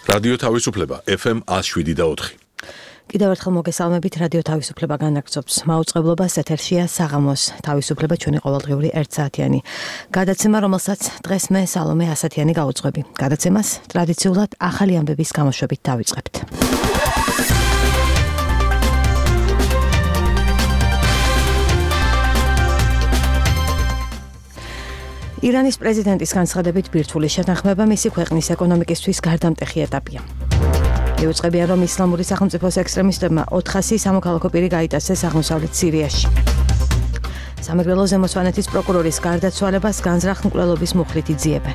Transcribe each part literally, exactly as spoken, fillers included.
რადიო თავისუფლება ეფ ემ one oh seven და four. კიდევ ერთხელ მოგესალმებით რადიო თავისუფლება განაგრძობს მაუწყებლობას ეთერშია საღამოს თავისუფლება ჩვენი ყოველდღიური ერთ საათიანი გადაცემა, რომელსაც დღეს მე სალომე ასათიანი გავუძღვები. გადაცემას ტრადიციულად ახალი ამბების გამოშვებით დავიწყებთ. ირანის პრეზიდენტის განცხადებით ბირთვული შეთანხმება მისი ქვეყნის ეკონომიკისთვის გარდამტეხი ეტაპია. იუწყებიან, რომ ისლამური სახელმწიფოს ექსტრემისტებმა ოთხასი სამოქალაქო პირი გაიტაცეს აღმოსავლეთ სირიაში. სამეგრელო ზემო სვანეთის პროკურორის გარდაცვალებას განზრახ მკვლელობის მუხლით იძიებენ.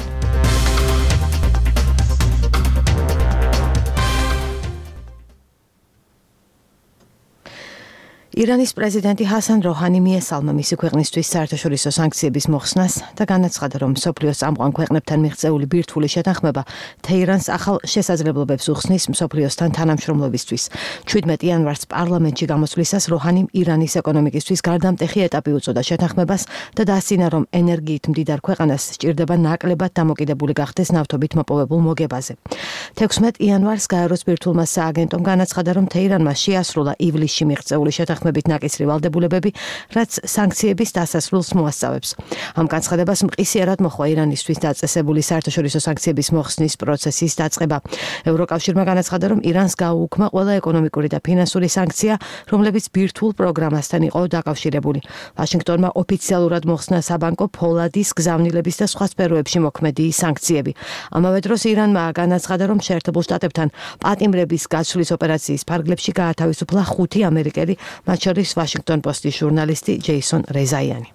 ირანის პრეზიდენტი ჰასან როჰანი მიესალმა მისი ქვეყნისთვის საერთაშორისო სანქციების მოხსნას და განაცხადა, რომ მსოფლიოს წამყვან ქვეყნებთან მიღწეული ბირთვული შეთანხმება თეირანს ახალ შესაძლებლობებს უხსნის მსოფლიოსთან თანამშრომლობისთვის. ჩვიდმეტ იანვარს პარლამენტში გამოსვლისას როჰანიმ ირანის ეკონომიკისთვის გარდამტეხი ეტაპი უწოდა შეთანხმებას და დასცინა, რომ ენერგიით მდიდარ ქვეყანას სჭირდება ნაკლებად დამოკიდებული გახდეს ნავთობით მოპოვებულ მოგებაზე. თექვსმეტ იანვარს გაეროს ბირთვულმა სააგენტომ განაცხადა, რომ თეირანმა შეასრულა ივლისში მიღწეული შეთანხმება ნაკისრი ვალდებულებები, რაც სანქციების დასასრულს მოასწავებს. ამ განცხადებას მყისიერად მოჰყვა ირანისთვის დაწესებული საერთაშორისო სანქციების მოხსნის პროცესის დაწყება. ევროკავშირმა განაცხადა, რომ ირანს გაუუქმა ყველა ეკონომიკური და ფინანსური სანქცია, რომლებიც ბირთვულ პროგრამასთან იყო დაკავშირებული. ვაშინგტონმა ოფიციალურად მოხსნა საბანკო ფოლადის, გზავნილების და სხვა სფეროებში მოქმედი სანქციები. ამავე დროს ირანმა განაცხადა, რომ შეერთებულ შტატებთან პატიმრების გაცვლის ოპერაციის ფარგლებში გაათავისუფლა ხუთი ამერიკელი, მათ შორის ვაშინგტონ პოსტის ჟურნალისტი ჯეისონ რეზაიანი.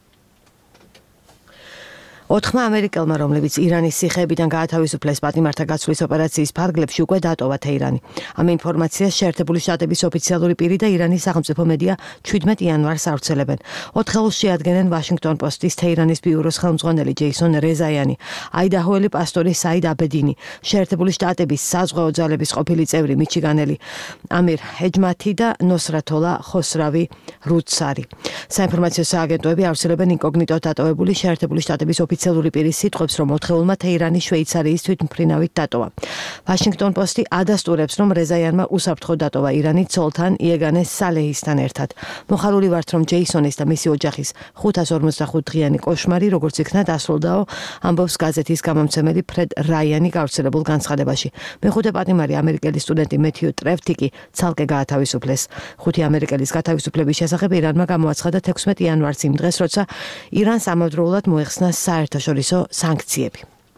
ოთხმა ამერიკელმა, რომლებიც ირანის სიხეებიდან გაათავისუფლეს პატიმართა გაცვლის ოპერაციის ფარგლებში, უკვე დატოვა თეირანი. ამ ინფორმაციას შეერთებული შტატების ოფიციალური პირი და ირანის სახელმწიფო მედია ჩვიდმეტ იანვარს ავრცელებენ. ოთხეულს შეადგენენ ვაშინგტონ პოსტის თეირანის ბიუროს ხელმძღვანელი ჯეისონ რეზაიანი, აიდაჰოელი პასტორი საიდ აბედინი, შეერთებული შტატების საზღვაო ძალების ყოფილი წევრი მიჩიგანელი ამირ ჰეჯმათი და ნოსრათოლა ხოსრავი რუცარი. საინფორმაციო სააგენტოები ავრცელებენ ინკოგნიტო დატოვებული შეერთებული შტატების ოფიციალური პირის სიტყვებს, რომ ოთხეულმა თეირანის შვეიცარიის თვითმფრინავით დატოვა. ვაშინგტონ პოსტი ადასტურებს, რომ რეზაიანმა უსაფრთხო დატოვა ირანის ცოლთან იეგანეს სალეჰისთან ერთად. მოხარული ვართ, რომ ჯეისონის და მისი ოჯახის ხუთას ორმოცდახუთ დღიანი კოშმარი, როგორც იქნა დასრულდაო, ამბობს გაზეთის გამომცემელი ფრედ რაიანი გავრცელებულ განცხადებაში. მეხუთე პატიმარი ამერიკელი სტუდენტი მეთიუ ტრევთიკი ცალკე გაათავისუფლეს. ხუთი ამერიკელის გათავისუფლების შესახებ ირანმა გამოაცხადა თექვსმეტ იანვარს იმ დღეს, როცა ირანს ამავდროულად მოეხსნა საერთაშორისო სანქციები.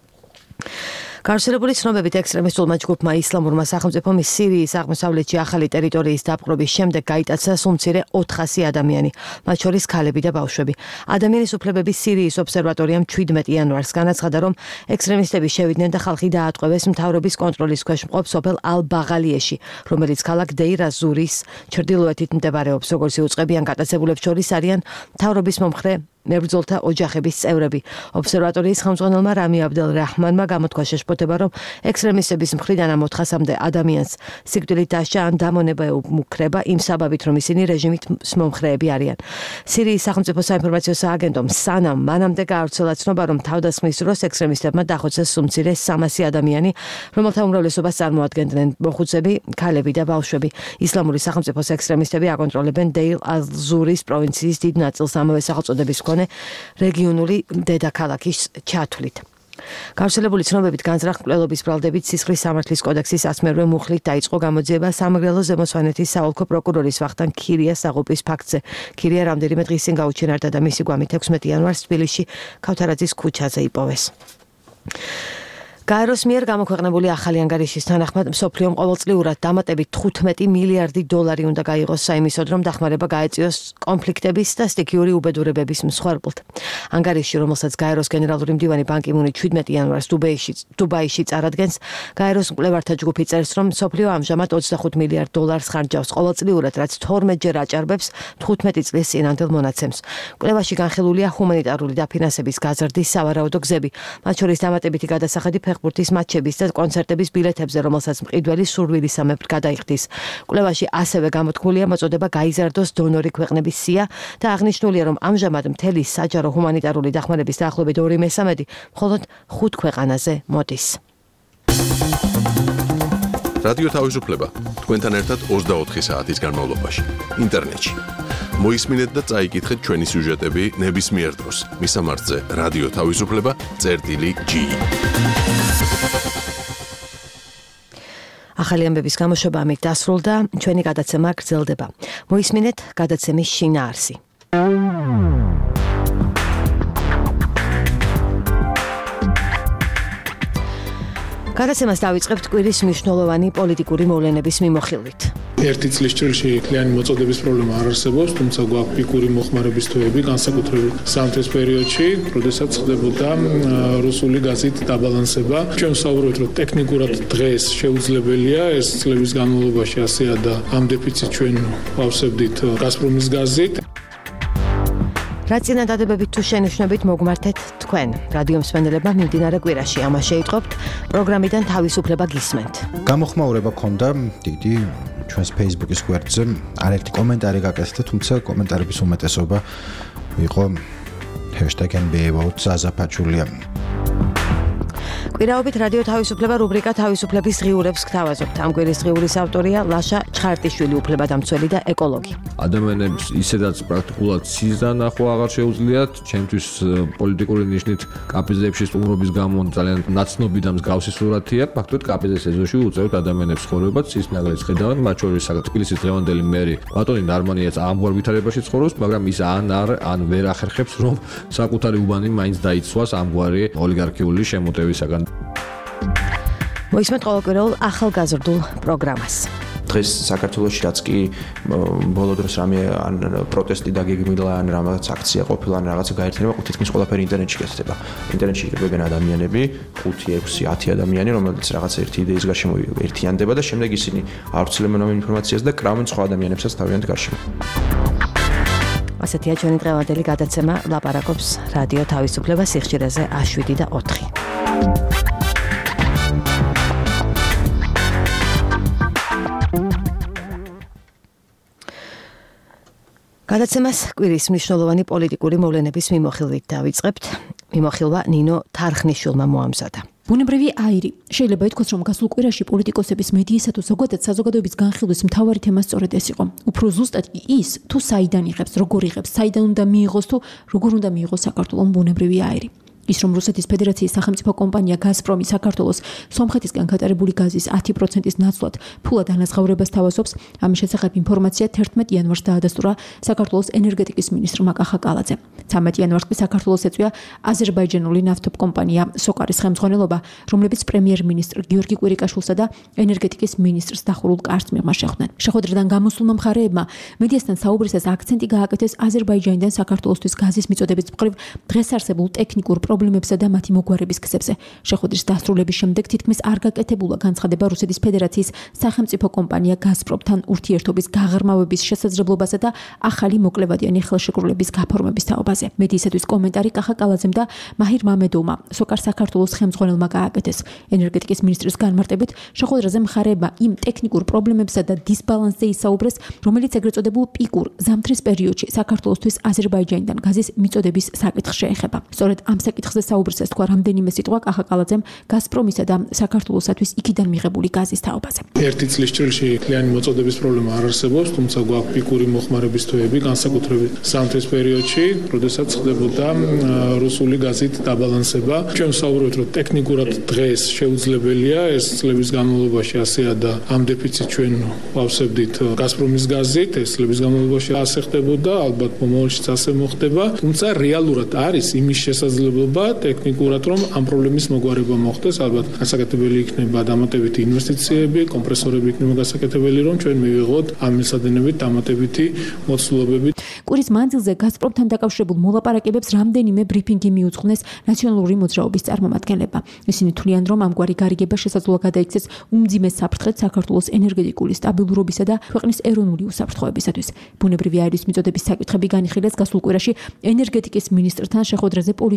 გავრცელებული ცნობებით ექსტრემისტულმა ჯგუფმა ისლამურმა სახელმწიფომ სირიის აღმოსავლეთში ახალი ტერიტორიის დაპყრობის შემდეგ გაიტაცა სულ მცირე ოთხასი ადამიანი, მათ შორის ქალები და ბავშვები. ადამიანის უფლებების სირიის ობსერვატორიამ ჩვიდმეტ იანვარს განაცხადა, რომ ექსტრემისტები შევიდნენ და ხალხი დაატყვევეს მთავრობის კონტროლის ქვეშ მყოფ სოფელ ალ-ბაღალიეში, რომელიც ქალაქ დეირა ზურის ჩრდილოეთით მდებარეობს. როგორც იუწყებიან, გატაცებულებს შორის არიან მთავრობის მომხრე მებრძოლთა ოჯახების წევრები. ობსერვატორიის ხელმძღვანელმა რამი აბდელ რაჰმანმა გამოთქვა შეშფოთება, რომ ექსტრემისტების მხრიდან ამ ოთხასამდე ადამიანს სიკვდილით დასჯა ან დამონება ემუქრება იმ საბაბით, რომ ისინი რეჟიმით მომხრეები არიან. სირიის სახელმწიფო საინფორმაციო სააგენტომ სანამ მანამდე გაავრცელა ცნობა, რომ თავდასხმის დროს ექსტრემისტებმა დახოცეს სულ-მცირე სამასი ადამიანი, რომელთა უმრავლესობას წარმოადგენდნენ მოხუცები, ქალები და ბავშვები. ისლამური სახელმწიფოს ექსტრემისტები აკონტროლებენ დეირ ალ-ზურის პროვინციის დიდ ნაწილს ამავე სახელწოდების რეგიონული დედაქალაქის ჩათვლით. გავრცელებული ცნობებით განზრახ მკვლელობის ბრალდებით სისხლის სამართლის კოდექსის ასმერვე მუხლით დაიწყო გამოძიება სამეგრელო ზემო სვანეთის საოლქო პროკურორის ვახტანგ ქირიას აღუპის ფაქტზე. ქირია რამდენიმე დღის წინ გაუჩინარდა და მისი გვამი თექვსმეტ იანვარს თბილისში ქავთარაძის ქუჩაზე იპოვეს. გაეროს მიერ გამოქვეყნებული ახალი ანგარიშის თანახმად მსოფლიომ ყოველწლიურად დამატებით თხუთმეტი მილიარდი დოლარი უნდა გაიღოს საიმისოდ, რომ დახმარება გაეწიოს კონფლიქტების და სტიქიური უბედურებების მსხვერპლთ. ანგარიში, რომელსაც გაეროს გენერალური მდივანი ბან კი მუნი ჩვიდმეტ იანვარს დუბაიში დუბაიში წარადგენს, გაეროს მკვლევართა ჯგუფი წერს, რომ მსოფლიო ამჟამად ოცდახუთ მილიარდ დოლარს ხარჯავს ყოველწლიურად, რაც თორმეტჯერ აჭარბებს თხუთმეტი წლის წინანდელ მონაცემს. მკვლევაში განხილულია ჰუმანიტარული დაფინანსების გაზრდის სავარაუდო გზები, მათ შორის დამატებითი გადასახადი ფეხბურთის მატჩების და კონცერტების ბილეთებზე, რომელსაც მყიდველი სურვილისამებრ გადაიხდის. კვლევაში ასევე გამოთქმულია მოწოდება გაიზარდოს დონორი ქვეყნების სია და აღნიშნულია, რომ ამჟამად მთელი საჯარო ჰუმანიტარული დახმარების დაახლოებით ორი მესამედი მხოლოდ ხუთ ქვეყანაზე მოდის. რადიო თავისუფლება თქვენთან ერთად ოცდაოთხი საათის განმავლობაში ინტერნეტში. მოისმინეთ და წაიკითხეთ ჩვენი სიუჟეტები ნებისმიერ დროს. მისამართზე რადიო თავისუფლება წერტილი ჯი. ახალი ამბების გამოშვება ამით დასრულდა, ჩვენი გადაცემა გრძელდება. მოისმინეთ გადაცემის შინაარსი. გადაცემას დავიწყებთ კვირის მნიშვნელოვანი პოლიტიკური მოვლენების მიმოხილვით. ერთი წლის ჭრილში კლიანი მოწოდების პრობლემა არ არსებობს, თუმცა გვაქვს პიკური მოხმარების თვეები, განსაკუთრებით სამთის პერიოდში, როდესაც ხდებოდა რუსული გაზით დაბალანსება. ჩვენ ვსაუბრობთ, რომ ტექნიკურად დღეს შეუძლებელია ეს წლების განმავლობაში ასეა და ამ დეფიციტს ჩვენ ვავსებდით გაზპრომის გაზით. რა წინადადებებით თუ შენიშვნებით მოგმართეთ თქვენ, რადიო მსმენელებმა მიმდინარე კვირაში ამას შეიტყობთ, პროგრამიდან თავისუფლება გისმენთ. გამოხმაურება ქონდა დიდი ჩვენს Facebook-ის გვერდზე, არაერთი კომენტარი გაკეთდა, თუმცა კომენტარების უმეტესობა იყო hashtag ენ ბი ეი vote საზაფაჩულია. კვირაობით რადიო თავისუფლება რუბრიკა თავისუფლების ღიურებს გთავაზობთ. ამ კვირის ღიურის ავტორია ლაშა ჩხარტიშვილი, უფლებადამცველი და ეკოლოგი. ადამიანებს ისედაც პრაქტიკულად სიზან ახლა აღარ შეუძლიათ, ჩემთვის პოლიტიკური ნიშნით კაპიზებში სტუმრობის გამო ძალიან ნაცნობი და მსგავსი სურათია. ფაქტობრივად კაპიზის ეზოში უწევთ ადამიანებს ცხოვრებას, ის ნაგლეს ხედავენ, მათ შორის თბილისის დღევანდელი მერი ბატონი ნარმანიაც ამგვარ ვითარებაში ცხოვრობს, მაგრამ ის ან არ ან ვერ ახერხებს, რომ საკუთარი უბანი მაინც დაიცვას ამგვარი ოლიგარქიული შემოტევისაგან. მოისმენთ ყოველკვირეულ ახალგაზრდულ პროგრამას. დღეს საქართველოში რაც კი ბოლო დროს რამე ან პროტესტი დაგეგმილა ან რაღაც აქცია ყოფილა ან რაღაცა გაერთიანება, თითქმის ყველაფერი ინტერნეტში გესდება. ინტერნეტში იკრიბებიან ადამიანები, ხუთი, ექვსი, ათი ადამიანი, რომელიც რაღაც ერთი იდეის გარშემო ერთიანდება და შემდეგ ისინი ავრცელებენ ამ ინფორმაციას და კრავენ სხვა ადამიანებსაც თავიანთ გარშემო. ასეთია ჩვენი დღევანდელი გადაცემა, ლაპარაკობს რადიო თავისუფლება სიხშირეზე შვიდი და ოთხი. გადაცემას კვირის მნიშვნელოვანი პოლიტიკური მოვლენების მიმოხილვით დავიწყებთ. მიმოხილვა ნინო თარხნიშვილმა მოამზადა. ბუნებრივი აირი. შეიძლება ითქვას, რომ გასულ კვირაში პოლიტიკოსების, მედიისა თუ ზოგადად საზოგადოების განხილვის მთავარი თემა სწორედ ეს იყო. უფრო ზუსტად ის, თუ საიდან იღებს, როგორ იღებს, საიდან უნდა მიიღოს თუ როგორ უნდა მიიღოს საქართველოს ბუნებრივი აირი. ის რომ რუსეთის ფედერაციის სახელმწიფო კომპანია გაზპრომი საქართველოს სომხეთისგან გატარებული გაზის ათი პროცენტის ნაცვლად ფულად ანაზღაურებას თავაზობს, ამის შესახებ ინფორმაცია თერთმეტ იანვარს დაადასტურა საქართველოს ენერგეტიკის მინისტრმა კახა კალაძემ. ცამეტ იანვარს კი საქართველოს ეწვია აზერბაიჯანული ნავთობკომპანია სოკარის ხელმძღვანელობა, რომლებიც პრემიერ-მინისტრ გიორგი კვირიკაშვილსა და ენერგეტიკის მინისტრს დახურულ კარს მიღმა შეხვდნენ. შეხვედრიდან გამოსულმა მხარეებმა მედიასთან საუბრისას აქცენტი გააკეთეს აზერბაიჯანიდან საქართველოსთვის გაზის მიწოდების მხრივ დღეს არსებულ ტექნიკურ პრობლემებსა და მათი მოგვარების გზებზე. შეხვედრის დასრულების შემდეგ თითქმის არ გაკეთებულა განცხადება რუსეთის ფედერაციის სახელმწიფო კომპანია გაზპრომთან ურთიერთობის გაღრმავების შესაძლებლობასა და ახალი მოკლევადიანი ხელშეკრულების გაფორმების თაობაზე. მედიისათვის კომენტარი კახა კალაძემ და მაჰირ მამედოვმა სოკარ საქართველოს ხელმძღვანელმა გააკეთეს. ენერგეტიკის მინისტრის განმარტებით შეხვედრაზე მხარეებმა იმ ტექნიკურ პრობლემებსა და დისბალანსზე ისაუბრეს, რომელიც ეგრეთ წოდებულ პიკურ ზამთრის პერიოდში საქართველოსთვის აზერბაიჯანიდან გაზის მიწოდების საკითხს შეეხება. სწორედ ამ საკითხზე საუბრისას თქვა რამდენიმე სიტყვა კახა კალაძემ გაზპრომისა და საქართველოსათვის იქიდან მიღებული გაზის თაობაზე. ერთი წლის ჭრილში კლიანი მოწოდების პრობლემა არ არსებობს, თუმცა გვაქვს პიკური მოხმარების თვეები, განსაკუთრებით სამთის პერიოდში, როდესაც ხდებოდა რუსული გაზით დაბალანსება. ჩვენ ვსაუბრობთ, რომ ტექნიკურად დღეს შეუძლებელია ეს წლების განმავლობაში ასეა და ამ დეფიციტს ჩვენ ვავსებდით გაზპრომის გაზით, ეს წლების განმავლობაში ასე ხდებოდა, ალბათ მომავალშიც ასე მოხდება, თუმცა რეალურად არის იმის შესაძლებლობა ტექნიკურად, რომ ამ პრობლემის მოგვარება მოხდეს, ალბათ გასაკეთებელი იქნება დამატებითი ინვესტიციები, კომპრესორები იქნება გასაკეთებელი, რომ ჩვენ მივიღოთ ამ მილსადენებით დამატებითი მოცულობები. კვირის მანძილზე გაზპრომთან დაკავშირებულ მოლაპარაკებებს რამდენიმე ბრიფინგი მიუძღვნეს ნაციონალური მოძრაობის წარმომადგენლებმა. ისინი თვლიან, რომ ამგვარი გარიგება შესაძლოა გადაიქცეს უმძიმეს საფრთხედ საქართველოს ენერგეტიკული სტაბილურობისა და ქვეყნის ეროვნული უსაფრთხოებისათვის. ბუნებრივი აირის მიწოდების საკითხები განიხილეს გასულ კვირაში ენერგეტიკის მინისტრთან შეხვედრაზე პოლიტოლოგებმა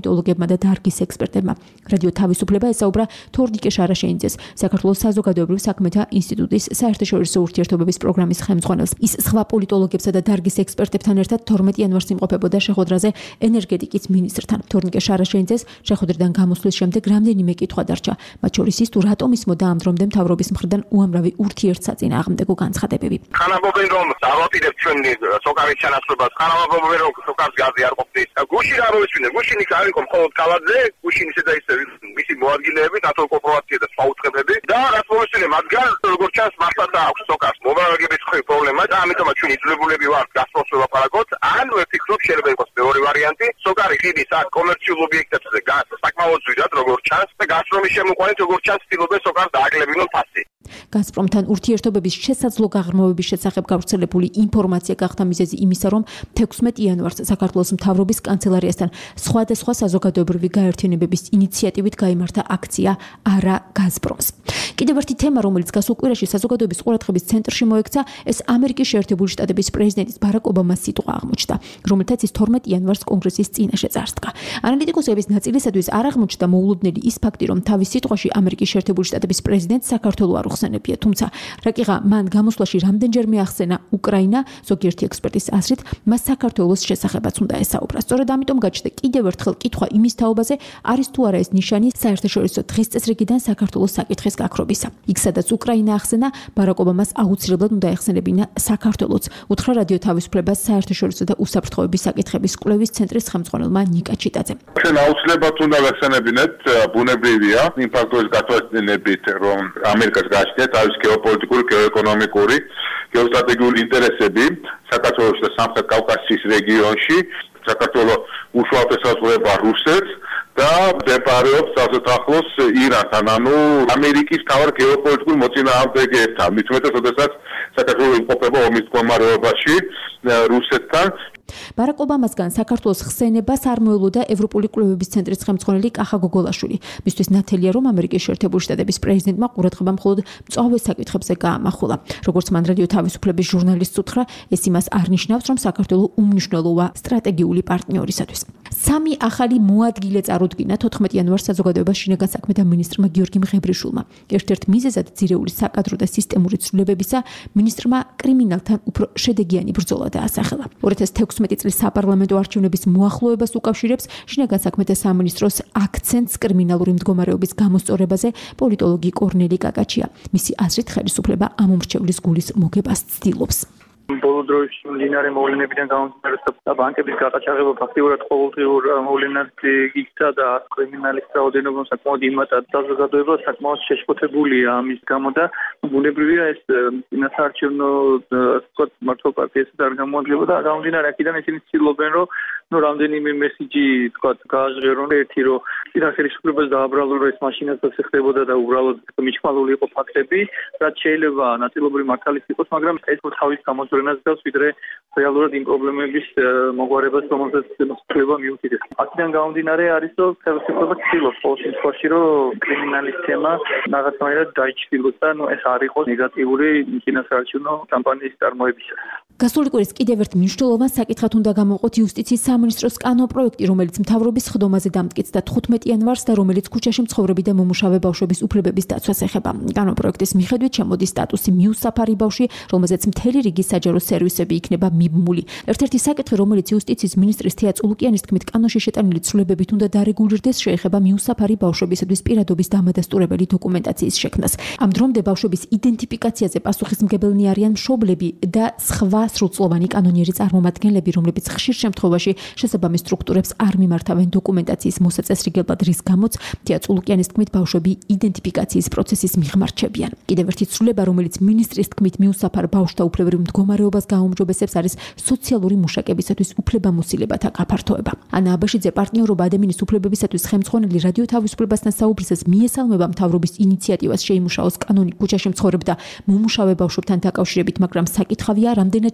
და დარგის ექსპერტებმა. რადიო თავისუფლება ესაუბრა თორნიკე შარაშენიძეს, საქართველოს საზოგადოებრივ საქმეთა ინსტიტუტის საერთაშორისო ურთიერთობების პროგრამის ხელმძღვანელს. ის სხვა პოლიტოლოგებსა და დარგის ექსპერტებთან ერთად თორმეტი იანვარს იმყოფებოდა შეხვედრაზე ენერგეტიკის მინისტრთან. თორნიკე შარაშენიძეს შეხვედრიდან გამოსვლის შემდეგ რამდენიმე კითხვა დარჩა, მათ შორის ის თუ რატომ ისმოდა ამ დრომდე მთავრობის მხრიდან უამრავი ურთიერთსაწინააღმდეგო განცხადებები. ხანამობენ რომ დავაპირებთ ჩვენი სოკარის ჩანაცვლებას, ხანამობენ რომ სოკარს გაზი არ ყოფნის. გუშინ რა მოისმინე, გუშინ იქ არ იყო მხოლოდ კალაძე, გუშინ ისე და ისე მისი მოადგილეები, ნატო კორპორაცია და სხვა უწყებები და რაც მოისმინე მათგან როგორც ჩანს მართლაც აქვს სოკარს მომავაგების ხრი პრობლემა და ამიტომაც ჩვენ იძულებულები ვართ გასწორს ვლაპარაკოთ. ან ვფიქრობ შეიძლება იყოს მეორე ვარიანტი, სოკარი ხიდის აქ კომერციულ ობიექტებზე გას საკმაოდ ზვიდად როგორც ჩანს და გასწრომის შემოყვანით როგორც ჩანს ცდილობენ სოკარს დააკლებინონ ფასი. გაზპრომთან ურთიერთობების შესაძლო გაღრმავების შესახებ გავრცელებული ინფორმაცია გახდა მიზეზი იმისა, რომ თექვსმეტი იანვარს საქართველოს მთავრობის კანცელარიასთან სხვადასხვა საზოგადოებრივი გაერთიანებების ინიციატივით გაიმართა აქცია არა გაზპრომს. კიდევ ერთი თემა, რომელიც გასულ კვირაში საზოგადოების ყურადღების ცენტრში მოექცა, ეს ამერიკის შეერთებული შტატების პრეზიდენტის ბარაკ ობამას სიტყვა აღმოჩნდა, რომელთაც ის თორმეტი იანვარს კონგრესის წინაშე წარსდგა. ანალიტიკოსების ნაწილისათვის არ აღმოჩნდა მოულოდნელი ის ფაქტი, რომ თავის სიტყვაში ამერიკის შეერთებული შტატების პრეზიდენტს საქართველო არ უხსენებია, თუმცა რაკიღა მან გამოსვლაში რამდენჯერმე ახსენა უკრაინა, ზოგიერთი ექსპერტის აზრით, მას საქართველოს შესახებაც უნდა ესაუბრა. სწორედ ამიტომ გაჩნდა კიდევ ერთხელ კითხვა იმის თაობაზე, არის თუ არა ეს ნიშანი საერთაშორისო დღესწესრიგიდან საქართველოს საკითხის გაქრობისა. იქ სადაც უკრაინა ახსენა, ბარაკ ობამას აუცილებლად უნდა ეხსენებინა საქართველოც, უთხრა რადიო თავისუფლებას საერთაშორისო და უსაფრთხოების საკითხების კვლევის ცენტრის ხელმძღვანელმა ნიკა ჩიტაძემ. ჩვენ აუცილებლად უნდა ვეხსენებინეთ, ბუნებრივია იმ ფაქტორის გათვალისწინებით, რომ ამერიკას გააჩნია თავის გეოპოლიტიკური, გეოეკონომიკური, გეოსტრატეგიული ინტერესები საქართველოს და სამხრეთ კავკასიის რეგიონში. საქართველოს უშუალოდ ესაზღვრება რუსეთს და მდებარეობს ასე ახლოს ირანთან, ანუ ამერიკის თავარ გეოპოლიტიკურ მოწინააღმდეგეებთან. მით უმეტეს, როდესაც საქართველოს იმყოფება ომის მდგომარეობაში რუსეთთან. ბარაკ ობამასგან საქართველოს ხსენებას არ მოელოდა ევროპული კვლევების ცენტრის ხელმძღვანელი კახა გოგოლაშვილი. მისთვის ნათელია, რომ ამერიკის შეერთებული შტატების პრეზიდენტმა ყურადღება მხოლოდ მწვავე საკითხებზე გაამახვილა. როგორც მან რადიო თავისუფლების ჟურნალისტს უთხრა, ეს იმას არ ნიშნავს, რომ საქართველო უმნიშვნელოა სტრატეგიული პარტნიორისათვის. სამი ახალი მოადგილე წარუდგინა თოთხმეტი იანვარს საზოგადოებას შინაგან საქმეთა მინისტრმა გიორგი მღებრიშვილმა. ერთ-ერთ მიზეზად ძირეული საკადრო და სისტემური ცვლილებებისა მინისტრმა კრიმინალთან უფრო შედეგიანი ბრძოლა დაასახელა. ორი ათას თექვსმეტი წლის საპარლამენტო არჩევნების მოახლოებას უკავშირებს შინაგან საქმეთა სამინისტროს აქცენტს კრიმინალური მდგომარეობის გამოსწორებაზე პოლიტოლოგი კორნელი კაკაჩია. მისი აზრით, ხელისუფლება ამ უმრჩევლის გულის მოგებას ცდილობს. ბოლო დროის მდინარე მოვლენებიდან გამომდინარე და ბანკების გაყაჩაღება ფაქტიურად ყოველდღიურ მოვლენად იქცა და კრიმინალის რაოდენობა საკმაოდ იმატა საზოგადოება საკმაოდ შეშფოთებულია ამის გამო და ბუნებრივია ეს წინასაარჩევნო თქვათ მართლ პარტიასთან არ გამოადგება და გამომდინარე აქედან ისინი ცდილობენ რომ ну რამდენიმე მესიჯი თქვათ გააჟღერონ ერთი რომ წინა ხელისუფლებას დააბრალონ რომ ეს მაშინაც ხდებოდა და უბრალოდ მიჩქმალული იყო ფაქტები რაც შეიძლება ნაწილობრივ მართალიც იყოს მაგრამ ეს თავის გამოძვრენას გავს ვიდრე რეალურად იმ პრობლემების მოგვარებას რომელზეც ხელისუფლება მიუთითებს აქედან გამომდინარე არის რომ ხელისუფლება ცდილობს ყოველ შემთხვევაში რომ კრიმინალის თემა რაღაცნაირად დაიჩრდილოს და ну ეს არ იყოს ნეგატიური წინასაარჩევნო კამპანიის წარმოებისას გასული კვირის კიდევ ერთ მნიშვნელოვან საკითხად უნდა გამოვყოთ იუსტიციის სამინისტროს კანონპროექტი, რომელიც მთავრობის ხდომაზე დამტკიц და თხუთმეტი იანვარს და რომელიც ქუჩაში მცხოვრები და მომუშავე ბავშვების უფლებების დაცვას ეხება. კანონპროექტის მიხედვით შემოდის სტატუსი მიუსაფარი ბავშვი, რომელზეც მთელი რიგი საჯარო სერვისები იქნება მიბმული. ერთ-ერთი საკითხი, რომელიც იუსტიციის მინისტრის თეა წულუკიანის თქმით კანონში შეტანილი ცვლილებებით უნდა დარეგულირდეს, შეეხება მიუსაფარი ბავშვებისათვის პირადობის დამადასტურებელი დოკუმენტაციის შექმნას. ამ დრომდე ბავშვების იდენტიფიკაციაზე პასუხისმგებელნი არიან მშობლები და სხვა სრულწლოვანი კანონიერი წარმომადგენლები, რომლებიც ხშირ შემთხვევაში შესაბამის სტრუქტურებს არ მიმართავენ დოკუმენტაციის მოსაწესრიგებლად, რის გამოც თეა წულუკიანის თქმით ბავშვები იდენტიფიკაციის პროცესის მიღმარჩებიან. კიდევ ერთი ცვლილება, რომელიც მინისტრის თქმით მიუსაფარ ბავშვთა უფლებრივ მდგომარეობას გააუმჯობესებს, არის სოციალური მუშაკებისათვის უფლებამოსილებათა გაფართოება. ანა აბაშიძე პარტნიორობა ადამიანის უფლებებისათვის ხელმძღვანელი რადიო თავისუფლებასთან საუბრისას მიესალმება მთავრობის ინიციატივას შეიმუშაოს კანონი ქუჩაში მცხოვრებ და მომუშავე ბავშვებთან დაკავშირებით, მაგრამ საკითხავია, რამდენად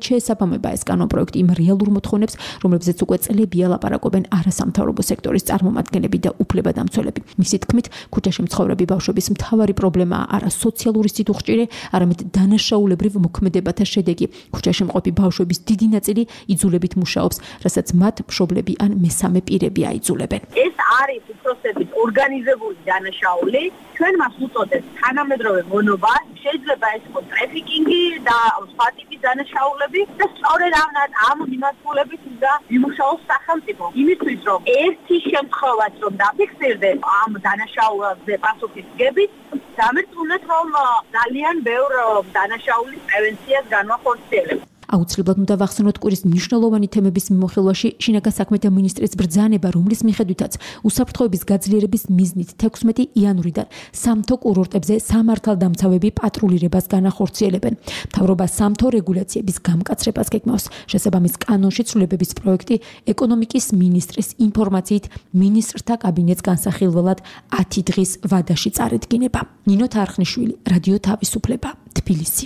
შეესაბამება ეს კანონპროექტი იმ რეალურ მოთხოვნებს, რომლებზეც უკვე წლებია ლაპარაკობენ არასამთავრობო სექტორის წარმომადგენლები და უფლებადამცველები. მისი თქმით, ქუჩაში მცხოვრები ბავშვების მთავარი პრობლემაა არა სოციალური სიდუხჭირე, არამედ დანაშაულებრივ მოქმედებათა შედეგი. ქუჩაში მყოფი ბავშვების დიდი ნაწილი იძულებით მუშაობს, რასაც მათ მშობლები ან მესამე პირები აიძულებენ. ეს არის უпроსების ორგანიზებული დანაშაული, ჩვენ მას უწოდებს თანამედროვე მონობა, შეიძლება ეს იყოს ტრაფიკინგი და სხვა ტიპის დანაშაულები და სწორედ ამ ამ მიმართულებით უნდა იმუშაოს სახელმწიფო. იმისთვის რომ ერთი შემთხვევაც რომ დაფიქსირდეს ამ დანაშაულებზე პასუხის გებით, დამერწმუნეთ რომ ძალიან ბევრ დანაშაულის პრევენციას განვახორციელებს. აუცილებლად უნდა ვახსენოთ კვირის მნიშვნელოვანი თემების მიმოხილვაში შინაგან საქმეთა მინისტრის ბრძანება, რომლის მიხედვითაც უსაფრთხოების გაძლიერების მიზნით თექვსმეტი იანვრიდან სამთო კურორტებზე სამართალდამცავები პატრულირებას განახორციელებენ. მთავრობა სამთო რეგულაციების გამკაცრებას გეგმავს. შესაბამის კანონში ცვლილებების პროექტი ეკონომიკის მინისტრის ინფორმაციით მინისტრთა კაბინეტს განსახილველად ათი დღის ვადაში წარედგინება. ნინო თარხნიშვილი, რადიო თავისუფლება, თბილისი.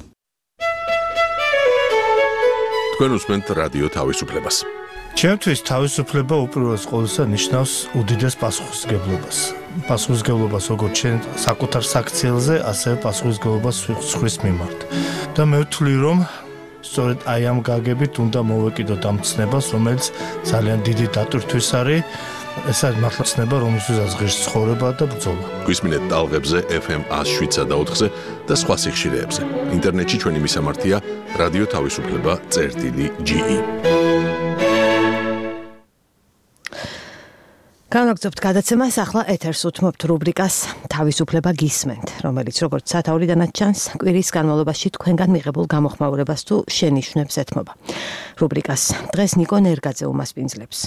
თქვენ უსმენთ რადიო თავისუფლებას. ჩემთვის თავისუფლება უპირველეს ყოვლისა ნიშნავს უდიდეს პასუხისმგებლობას. პასუხისმგებლობას როგორც ჩვენ საკუთარ საქციელზე, ასევე პასუხისმგებლობას სხვის მიმართ. და მე ვთვლი, რომ სწორედ აი ამ გაგებით უნდა მოვეკიდოთ ამ ცნებას, რომელიც ძალიან დიდი დატვირთვის არის. ეს არის მართლა ცნება, რომელსაც ღირს ცხოვრება და ბრძოლა. გვისმინეთ ტალღებზე ეფ ემ ათს შვიდსა და ოთხზე და სხვა სიხშირეებზე. ინტერნეტში ჩვენი მისამართია რადიო თავისუფლება წერტილი ჯი ი. განაგრძობთ გადაცემას, ახლა ეთერს უთმობთ რუბრიკას თავისუფლება გისმენთ, რომელიც როგორც სათაურიდანაც ჩანს, კვირის განმავლობაში თქვენგან მიღებულ გამოხმაურებას თუ შენიშვნებს ეთმობა. რუბრიკას დღეს ნიკო ნერგაძე უმასპინძლებს.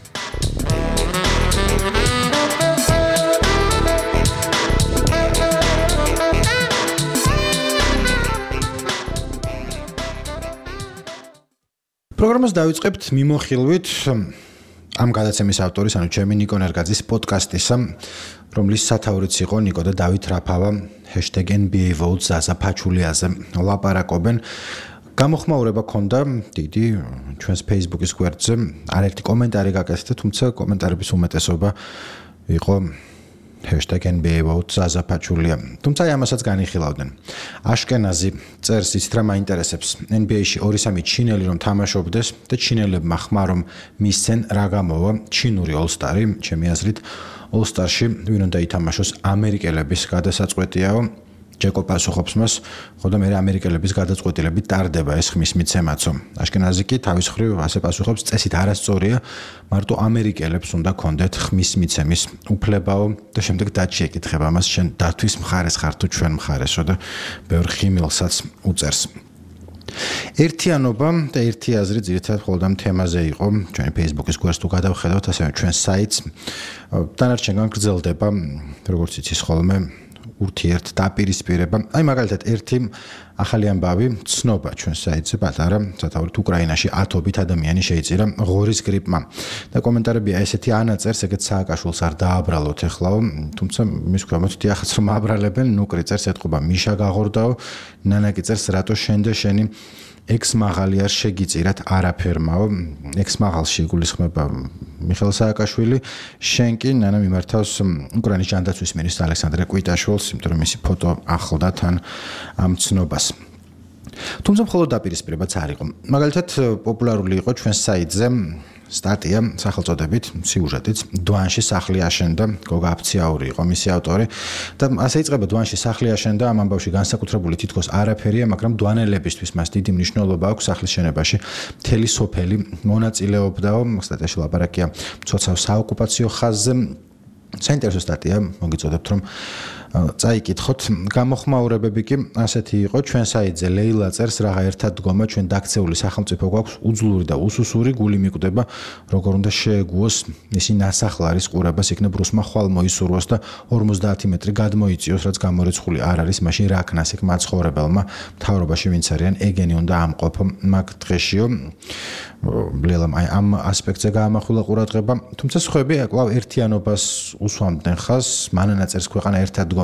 პროგრამას დავიწყებთ მიმოხილვით ამ გადაცემის ავტორის, ანუ ჩემი ნიკო ნერგაძის პოდკასტის, რომლის სათაურიც იყო ნიკო და დავით რაფავა ჰეშტეგ ენ ბი ეი votes ზაზა ფაჩულიაზე ლაპარაკობენ. გამოხმაურება ქონდა დიდი ჩვენს Facebook-ის გვერდზე, არაერთი კომენტარი გაკეთდა, თუმცა კომენტარების უმეტესობა იყო ჰეშტეგ ენ ბი ეი votes ზაზა ფაჩულია. თუმცა ამასაც განიხილავდნენ. აშკენაზი წერს იცით რა მაინტერესებს. ენ ბი ეი-ში ორი სამი ჩინელი რომ თამაშობდეს და ჩინელებმა ხმა რომ მისცენ რა გამოვა ჩინური ოლსტარი, ჩემი აზრით ოლსტარში ვინ უნდა ითამაშოს ამერიკელების გადასაწყვეტიაო. ჯეკო პასუხობს მას, ხო და მე ამერიკელების გადაწყვეტილებით ტარდება ეს ხმის მიცემაცო. აშკენაზი კი თავის მხრივ ასე პასუხობს, წესით არასწორია, მარტო ამერიკელებს უნდა კონდეთ ხმის მიცემის უფლებაო და შემდეგ დათში ეკითხება მას, შენ დათვის მხარეს ხარ თუ ჩვენ მხარესო და ბევრ ხიმილსაც უწერს. ერთიანობა და ერთი აზრი ძირითადად მხოლოდ ამ თემაზე იყო, ჩვენი Facebook-ის გვერდს თუ გადავხედავთ, ასევე ჩვენ საიტს დანარჩენგან გრძელდება, როგორც იცის ხოლმე ურთიერთ დაპირისპირება. აი მაგალითად ერთი ახალი ამბავი ცნობა ჩვენ საიტზე პატარა სათაურით უკრაინაში ათობით ადამიანი შეიწირა ღორის გრიპმა. და კომენტარებია ესეთი ანაწერს, ეგეც სააკაშვილს არ დააბრალოთ ეხლაო, თუმცა მის ქვემოთ დიახაც რომ აბრალებენ, ნუკრი წერს ეთყობა მიშა გაღორდაო, ნანაკი წერს რატო შენ და შენი ექს მაღალი არ შეგიწირათ არაფერმაო. ექს მაღალში გულისხმება მიხეილ სააკაშვილი, შენ კი ნანა მიმართავს უკრაინის ჯანდაცვის მინისტრ ალექსანდრე კვიტაშვილს, იმიტომ რომ მისი ფოტო ახლდა თან ამ ცნობას. თუმცა მხოლოდ დაპირისპირებაც არ იყო. მაგალითად პოპულარული იყო ჩვენ საიტზე სტატია სახელწოდებით სიუჟეტიც დვანში სახლი აშენდა, გოგა აფციაური იყო მისი ავტორი და ასე იწყება დვანში სახლი აშენდა, ამ ამბავში განსაკუთრებული თითქოს არაფერია, მაგრამ დვანელებისთვის მას დიდი მნიშვნელობა აქვს სახლის შენებაში. მთელი სოფელი მონაწილეობდაო, სტატიაში ლაპარაკია მცოცავ საოკუპაციო ხაზზე. საინტერესო სტატია, მოგიწოდებთ რომ წაიკითხოთ. გამოხმაურებები კი ასეთი იყო, ჩვენ საიტზე ლეილა წერს, რაღა ერთად დგომა, ჩვენ დაქცეული სახელმწიფო გვაქვს უძლური და უსუსური, გული მიკვდება, როგორ უნდა შეეგუოს ისი ნასახლარის ყურებას, იქნებ რუსმა ხვალ მოისურვოს და ორმოცდაათი მეტრი გადმოიწიოს, რაც გამორიცხული არ არის, მაშინ რა ქნას იქ მაცხოვრებელმა მთავრობაში ვინც არიან, ეგენი უნდა ამყოფო მაგ დღეშიო. ბლელამ აი ამ ასპექტზე გაამახვილა ყურადღება, თუმცა სხვები კვლავ ერთიანობას უსვამდნენ ხაზს, მანანა წერს ქვეყანა ერთად დგომა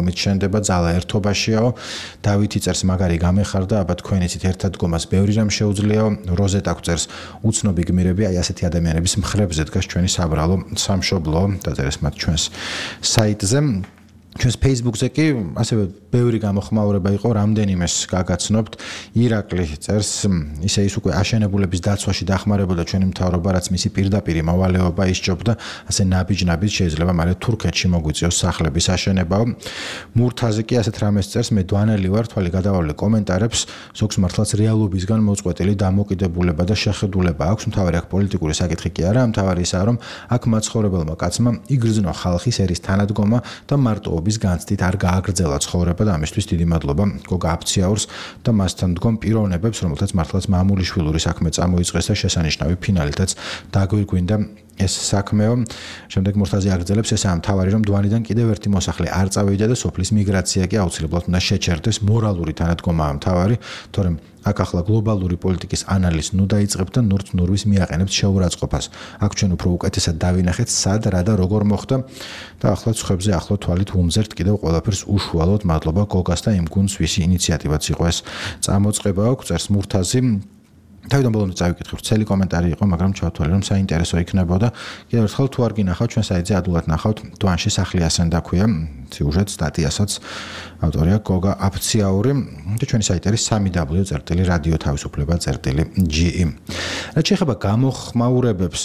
ლომით შენდება, ძალა ერთობაშიაო. დავითი წერს მაგარი გამეხარდა, აბა თქვენ იცით ერთად დგომას ბევრი რამ შეუძლიაო. როზეტა წერს უცნობი გმირები, აი ასეთი ადამიანების მხრებზე დგას ჩვენი საბრალო სამშობლო, დაწერეს მათ ჩვენს საიტზე. ჩვენს Facebook-ზე კი ასევე ბევრი გამოხმაურება იყო, რამდენიმეს გაგაცნობთ. ირაკლი წერს, ისე ის უკვე აშენებულების დაცვაში დახმარებოდა ჩვენი მთავრობა, რაც მისი პირდაპირი მოვალეობა ისჯობდა, ასე ნაბიჯ-ნაბიჯ შეიძლება მალე თურქეთში მოგვიწიოს სახლების აშენებაო. მურთაზი კი ასეთ რამეს წერს, მე დვანელი ვარ, თვალი გადავავლე კომენტარებს, ზოგს მართლაც რეალობისგან მოწყვეტილი დამოკიდებულება და შეხედულება აქვს, მთავარი აქ პოლიტიკური საკითხი კი არა, მთავარი ისაა, რომ აქ მაცხოვრებელმა კაცმა იგრძნო ხალხის ერის თანადგომა და მარტოობის განცდით არ გააგრძელა ცხოვრება და ამისთვის დიდი მადლობა გოგა აფციაურს და მასთან დგომ პიროვნებებს, რომელთაც მართლაც მამულიშვილური საქმე წამოიწყეს და შესანიშნავი ფინალითაც დაგვირგვინდა ეს საქმეო. შემდეგ მურთაზი აგრძელებს, ესაა მთავარი, რომ დვანიდან კიდევ ერთი მოსახლე არ წავიდა და სოფლის მიგრაცია კი აუცილებლად უნდა შეჩერდეს. მორალური თანადგომაა მთავარი, თორემ აქ ახლა გლობალური პოლიტიკის ანალიზს ნუ დაიწყებთ და ნურთ ნურვის მიაყენებთ შეურაცხყოფას. აქ ჩვენ უფრო უკეთესად დავინახეთ, სად რა და როგორ მოხდა და ახლა ცხებზე ახლო თვალით ვუმზერთ კიდევ ყველაფერს უშუალოდ. მადლობა გოგას და იმ გუნდს, ვისი ინიციატივაც იყო ეს წამოწყება აქვს, წერს მურთაზი. თავიდან ბოლომდე წავიკითხე, ვრცელი კომენტარი იყო, მაგრამ ჩავთვალე, რომ საინტერესო იქნებოდა. კიდევ ერთხელ თუ არ გინახავთ, ჩვენ საიტზე ადვილად ნახავთ, დვანში სახლი ასენდა ქვია, სიუჟეტ სტატიასაც ავტორია გოგა აფციაური და ჩვენი საიტი არის სამი დაბლიუ წერტილი რადიო თავისუფლება წერტილი ჯი ი. რაც შეეხება გამოხმაურებებს,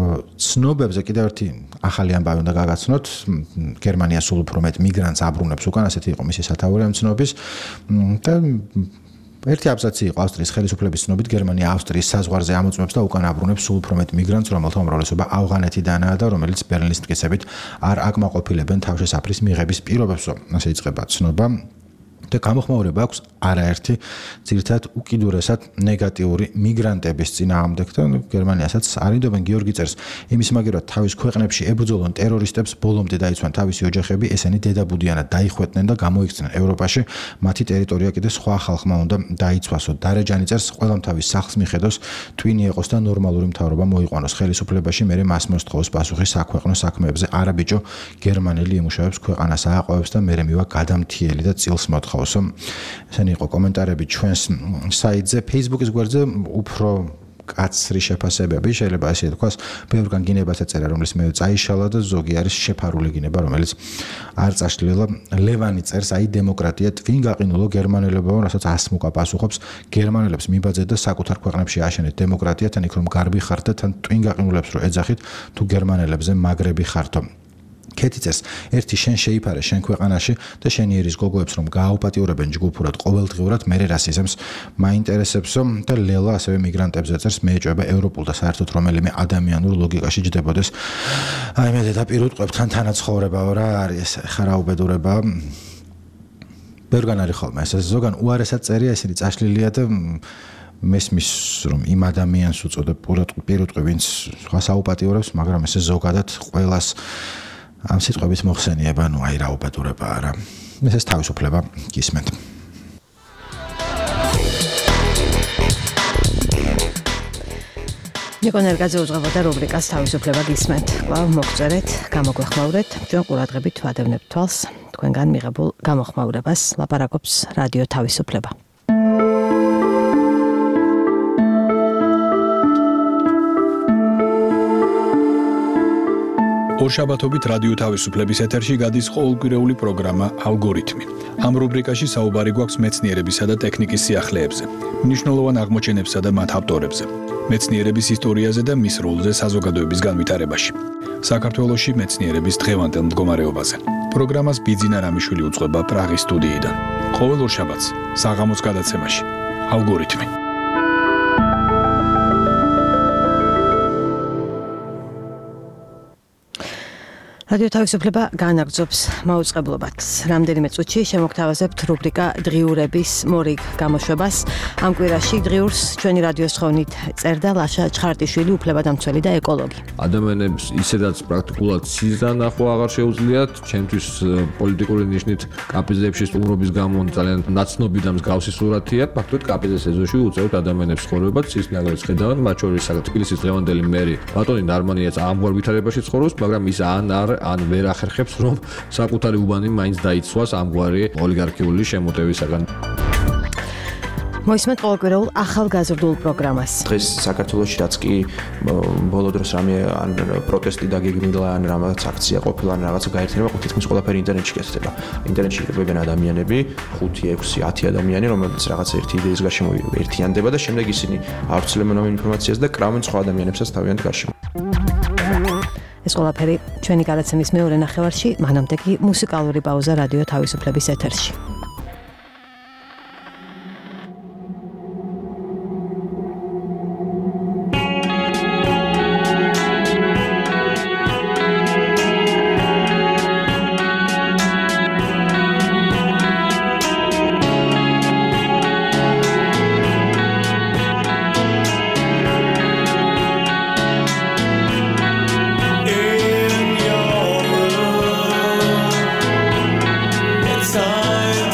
ცნობებზე კიდევ ერთი ახალი ამბავი უნდა გაგაცნოთ. გერმანია სულ უფრო მეტ მიგრანტს აბრუნებს უკან, ასეთი იყო მისი სათაური ამ ცნობის და ერთი აბზაცი იყო ავსტრიის ხელისუფლების ცნობით, გერმანია ავსტრიის საზღვარზე ამოწმებს და უკან აბრუნებს სულ უფრო მეტ მიგრანტს, რომელთა უმრავლესობა ავღანეთიდანაა და რომელიც ბერლინის მტკიცებით არ აკმაყოფილებენ თავშესაფრის მიღების პირობებს. ასე იწყება ცნობა. და გამოხმაურება აქვს არაერთი ძირითადად უკიდურესად ნეგატიური მიგრანტების წინააღმდეგ და გერმანიასაც არიდობენ. გიორგი წერს, იმის მაგერად თავის ქვეყნებში ებრძოლონ ტერორისტებს, ბოლომდე დაიცვან თავისი ოჯახები, ესენი დედაბუდიანად დაიხვეწნენ და გამოიქცნენ ევროპაში, მათი ტერიტორია კიდე სხვა ხალხმა უნდა დაიცვასო. დარეჯანი წერს, ყველამ თავის სახლს მიხედოს, twini ეყოს და ნორმალური მთავრობა მოიყვანოს ხელისუფლებაში, მერე მას მოსთხოვოს პასუხი საქვეყნო საქმეებზე. არა ბიჭო, გერმანელი იმუშავებს ქვეყანას ააყვევებს და მერე მივა გადამთიელი და წილს მოთხოვს. ესენი იყო კომენტარები ჩვენს საიტზე. Facebook-ის გვერდზე უფრო კაცრი შეფასებები, შეიძლება ასე თქვას, ბევრგან გინებას ეწერა, რომელიც მე წაიშალა და ზოგი არის შეფარული გინება, რომელიც არ წაშლილა. ლევანი წერს, აი დემოკრატია twin გაყინულო გერმანელებო, რასაც ასმუკა პასუხობს, გერმანელებს მიბაძეთ და საკუთარ ქვეყნებში აშენეთ დემოკრატია, თან იქ რომ გარბი ხართ და თან twin გაყინულებს რომ ეძახით, თუ გერმანელებზე მაგრები ხართო. ქეთიცეს, ერთი შენ შეიფარე შენ ქვეყანაში და შენი ერის გოგოებს რომ გააუპატიურებენ ჯგუფურად ყოველდღიურად, მერე რასიზმს მაინტერესებსო და ლელა ასევე მიგრანტებზე წერს, მე ეჭვება ევროპულ და საერთოდ რომელიმე ადამიანურ ლოგიკაში ჯდებოდეს. აი მე დედაპირ უტყვებთან თანაცხოვრებაო, რა არის ეს ხარაუბედურება. ბევრგან არის ხოლმე ეს ზოგან უარესად წერია, ისინი წაშლილია და მესმის რომ იმ ადამიანს უწოდებ პირუტყვი, ვინც სხვას აუპატიურებს, მაგრამ ეს ზოგადად ყველას ამ სიტყვებით მოხსენიება, ნუ აი რა უბედურება არა. ეს თავისუფლება გისმენთ. ნიკო ნერგაძე უძღვებოდა რუბრიკას თავისუფლება გისმენთ. კვლავ მოგწერეთ, გამოგვეხმაურეთ, ჩვენ ყურადღებით ვადევნებთ თვალს თქვენგან მიღებულ გამოხმაურებას. ლაპარაკობს რადიო თავისუფლება. ორშაბათობით რადიო თავისუფლების ეთერში გადის ყოველკვირეული პროგრამა ალგორითმი. ამ რუბრიკაში საუბარი გვაქვს მეცნიერებისა და ტექნიკის სიახლეებზე, მნიშვნელოვან აღმოჩენებსა და მათ ავტორებზე, მეცნიერების ისტორიაზე და მის როლზე საზოგადოების განვითარებაში. საქართველოში მეცნიერების დღევანდელ მდგომარეობაზე. პროგრამას ბიძინა რამიშვილი უძღვება პრაღის სტუდიიდან. ყოველ ორშაბათს საღამოს გადაცემაში ალგორითმი. რადიო თავისუფლება განაგრძობს მაუწყებლობას. რამდენიმე წუთში შემოგთავაზებთ რუბრიკა დღიურების მორიგ გამოშვებას. ამ კვირაში დღიურს ჩვენი რადიოს თხოვნით წერდა ლაშა ჩხარტიშვილი, უფლებადამცველი და ეკოლოგი. ადამიანებს ისედაც პრაქტიკულად სიზანახვა აღარ შეუძლიათ, ჩემთვის პოლიტიკური ნიშნით კაპიზებში სტუმრობის გამო ძალიან ნაცნობი და მსგავსი სურათია. ფაქტობრივად კაპიზის ეზოში უწევთ ადამიანებს ცხოვრებას, ცისნაგებს ხედავენ, მათ შორის თბილისის დღევანდელი მერი ბატონი ნარმანიაც ამგვარ ვითარებაში ცხოვრობს, მაგრამ ის ან არ ან ვერ ახერხებს, რომ საკუთარი უბანი მაინც დაიცვას ამგვარი ოლიგარქიული შემოტევისაგან. მოისმენთ ყოველკვირეულ ახალგაზრდულ პროგრამას. დღეს საქართველოში რაც კი ბოლო დროს რამე ან პროტესტი დაგეგმილა ან რაღაც აქცია ყოფილა ან რაღაცა გაერთიანება, თითქმის ყველაფერი ინტერნეტში გესდება. ინტერნეტში იკრიბებიან ადამიანები, ხუთი, ექვსი, ათი ადამიანი, რომლებიც რაღაც ერთი იდეის გარშემო ერთიანდება და შემდეგ ისინი ავრცელებენ ამ ინფორმაციას და კრავენ სხვა ადამიანებსაც თავიანთ გარშემო. ეს ყველაფერი ჩვენი გადაცემის მეორე ნახევარში, მანამდე კი მუსიკალური პაუზა რადიო თავისუფლების ეთერში. Time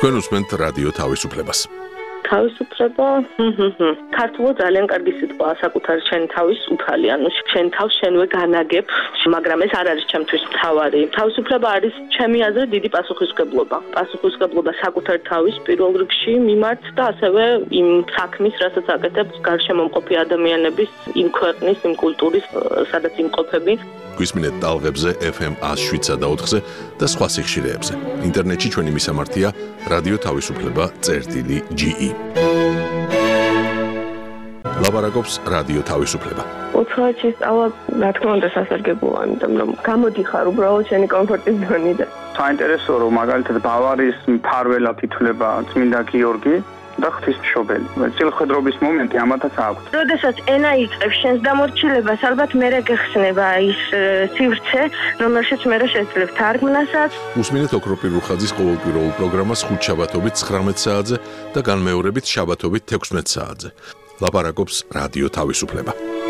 თქვენ უსმენთ რადიო თავისუფლებას. თავისუფლება, ქართულად ძალიან კარგი სიტყვაა, საკუთარი შენი თავის უფალი, ანუ შენ თავს შენვე განაგებ, მაგრამ ეს არ არის ჩემთვის მთავარი. თავისუფლება არის ჩემი აზრით დიდი პასუხისმგებლობა. პასუხისმგებლობა საკუთარი თავის პირველ რიგში მიმართ და ასევე იმ საქმის, რასაც აკეთებს გარშემო მყოფი ადამიანების, იმ ქვეყნის, იმ კულტურის, სადაც იმყოფები. გვისმინეთ ტალღებზე ეფ ემ ათს შვიდსა და ოთხზე და სხვა სიხშირეებზე. ინტერნეტში ჩვენი მისამართია რადიო თავისუფლება წერტილი ჯი ი. ლაბარაკობს რადიო თავისუფლება. ოთხი სწავლა, რა თქმა უნდა, სასარგებლოა, იმიტომ რომ გამოდიხარ უბრალოდ შენი კომფორტის ზონიდან. საინტერესოა, რომ მაგალითად ბავარიის მფარველად ითვლება წმინდა გიორგი და ღვთისმშობელი. წილხედრობის მომენტი ამათაც აქვს. როდესაც ენა იწყებს შენს დამორჩილებას, ალბათ მერე გეხსნება ის სივრცე, რომელშიც მერე შეძლებ თარგმნასაც. უსმინეთ ოქროპირ რუხაძის ყოველკვირეულ პროგრამას ხუთშაბათობით ცხრამეტ საათზე და განმეორებით შაბათობით თექვსმეტ საათზე. ლაპარაკობს რადიო თავისუფლება.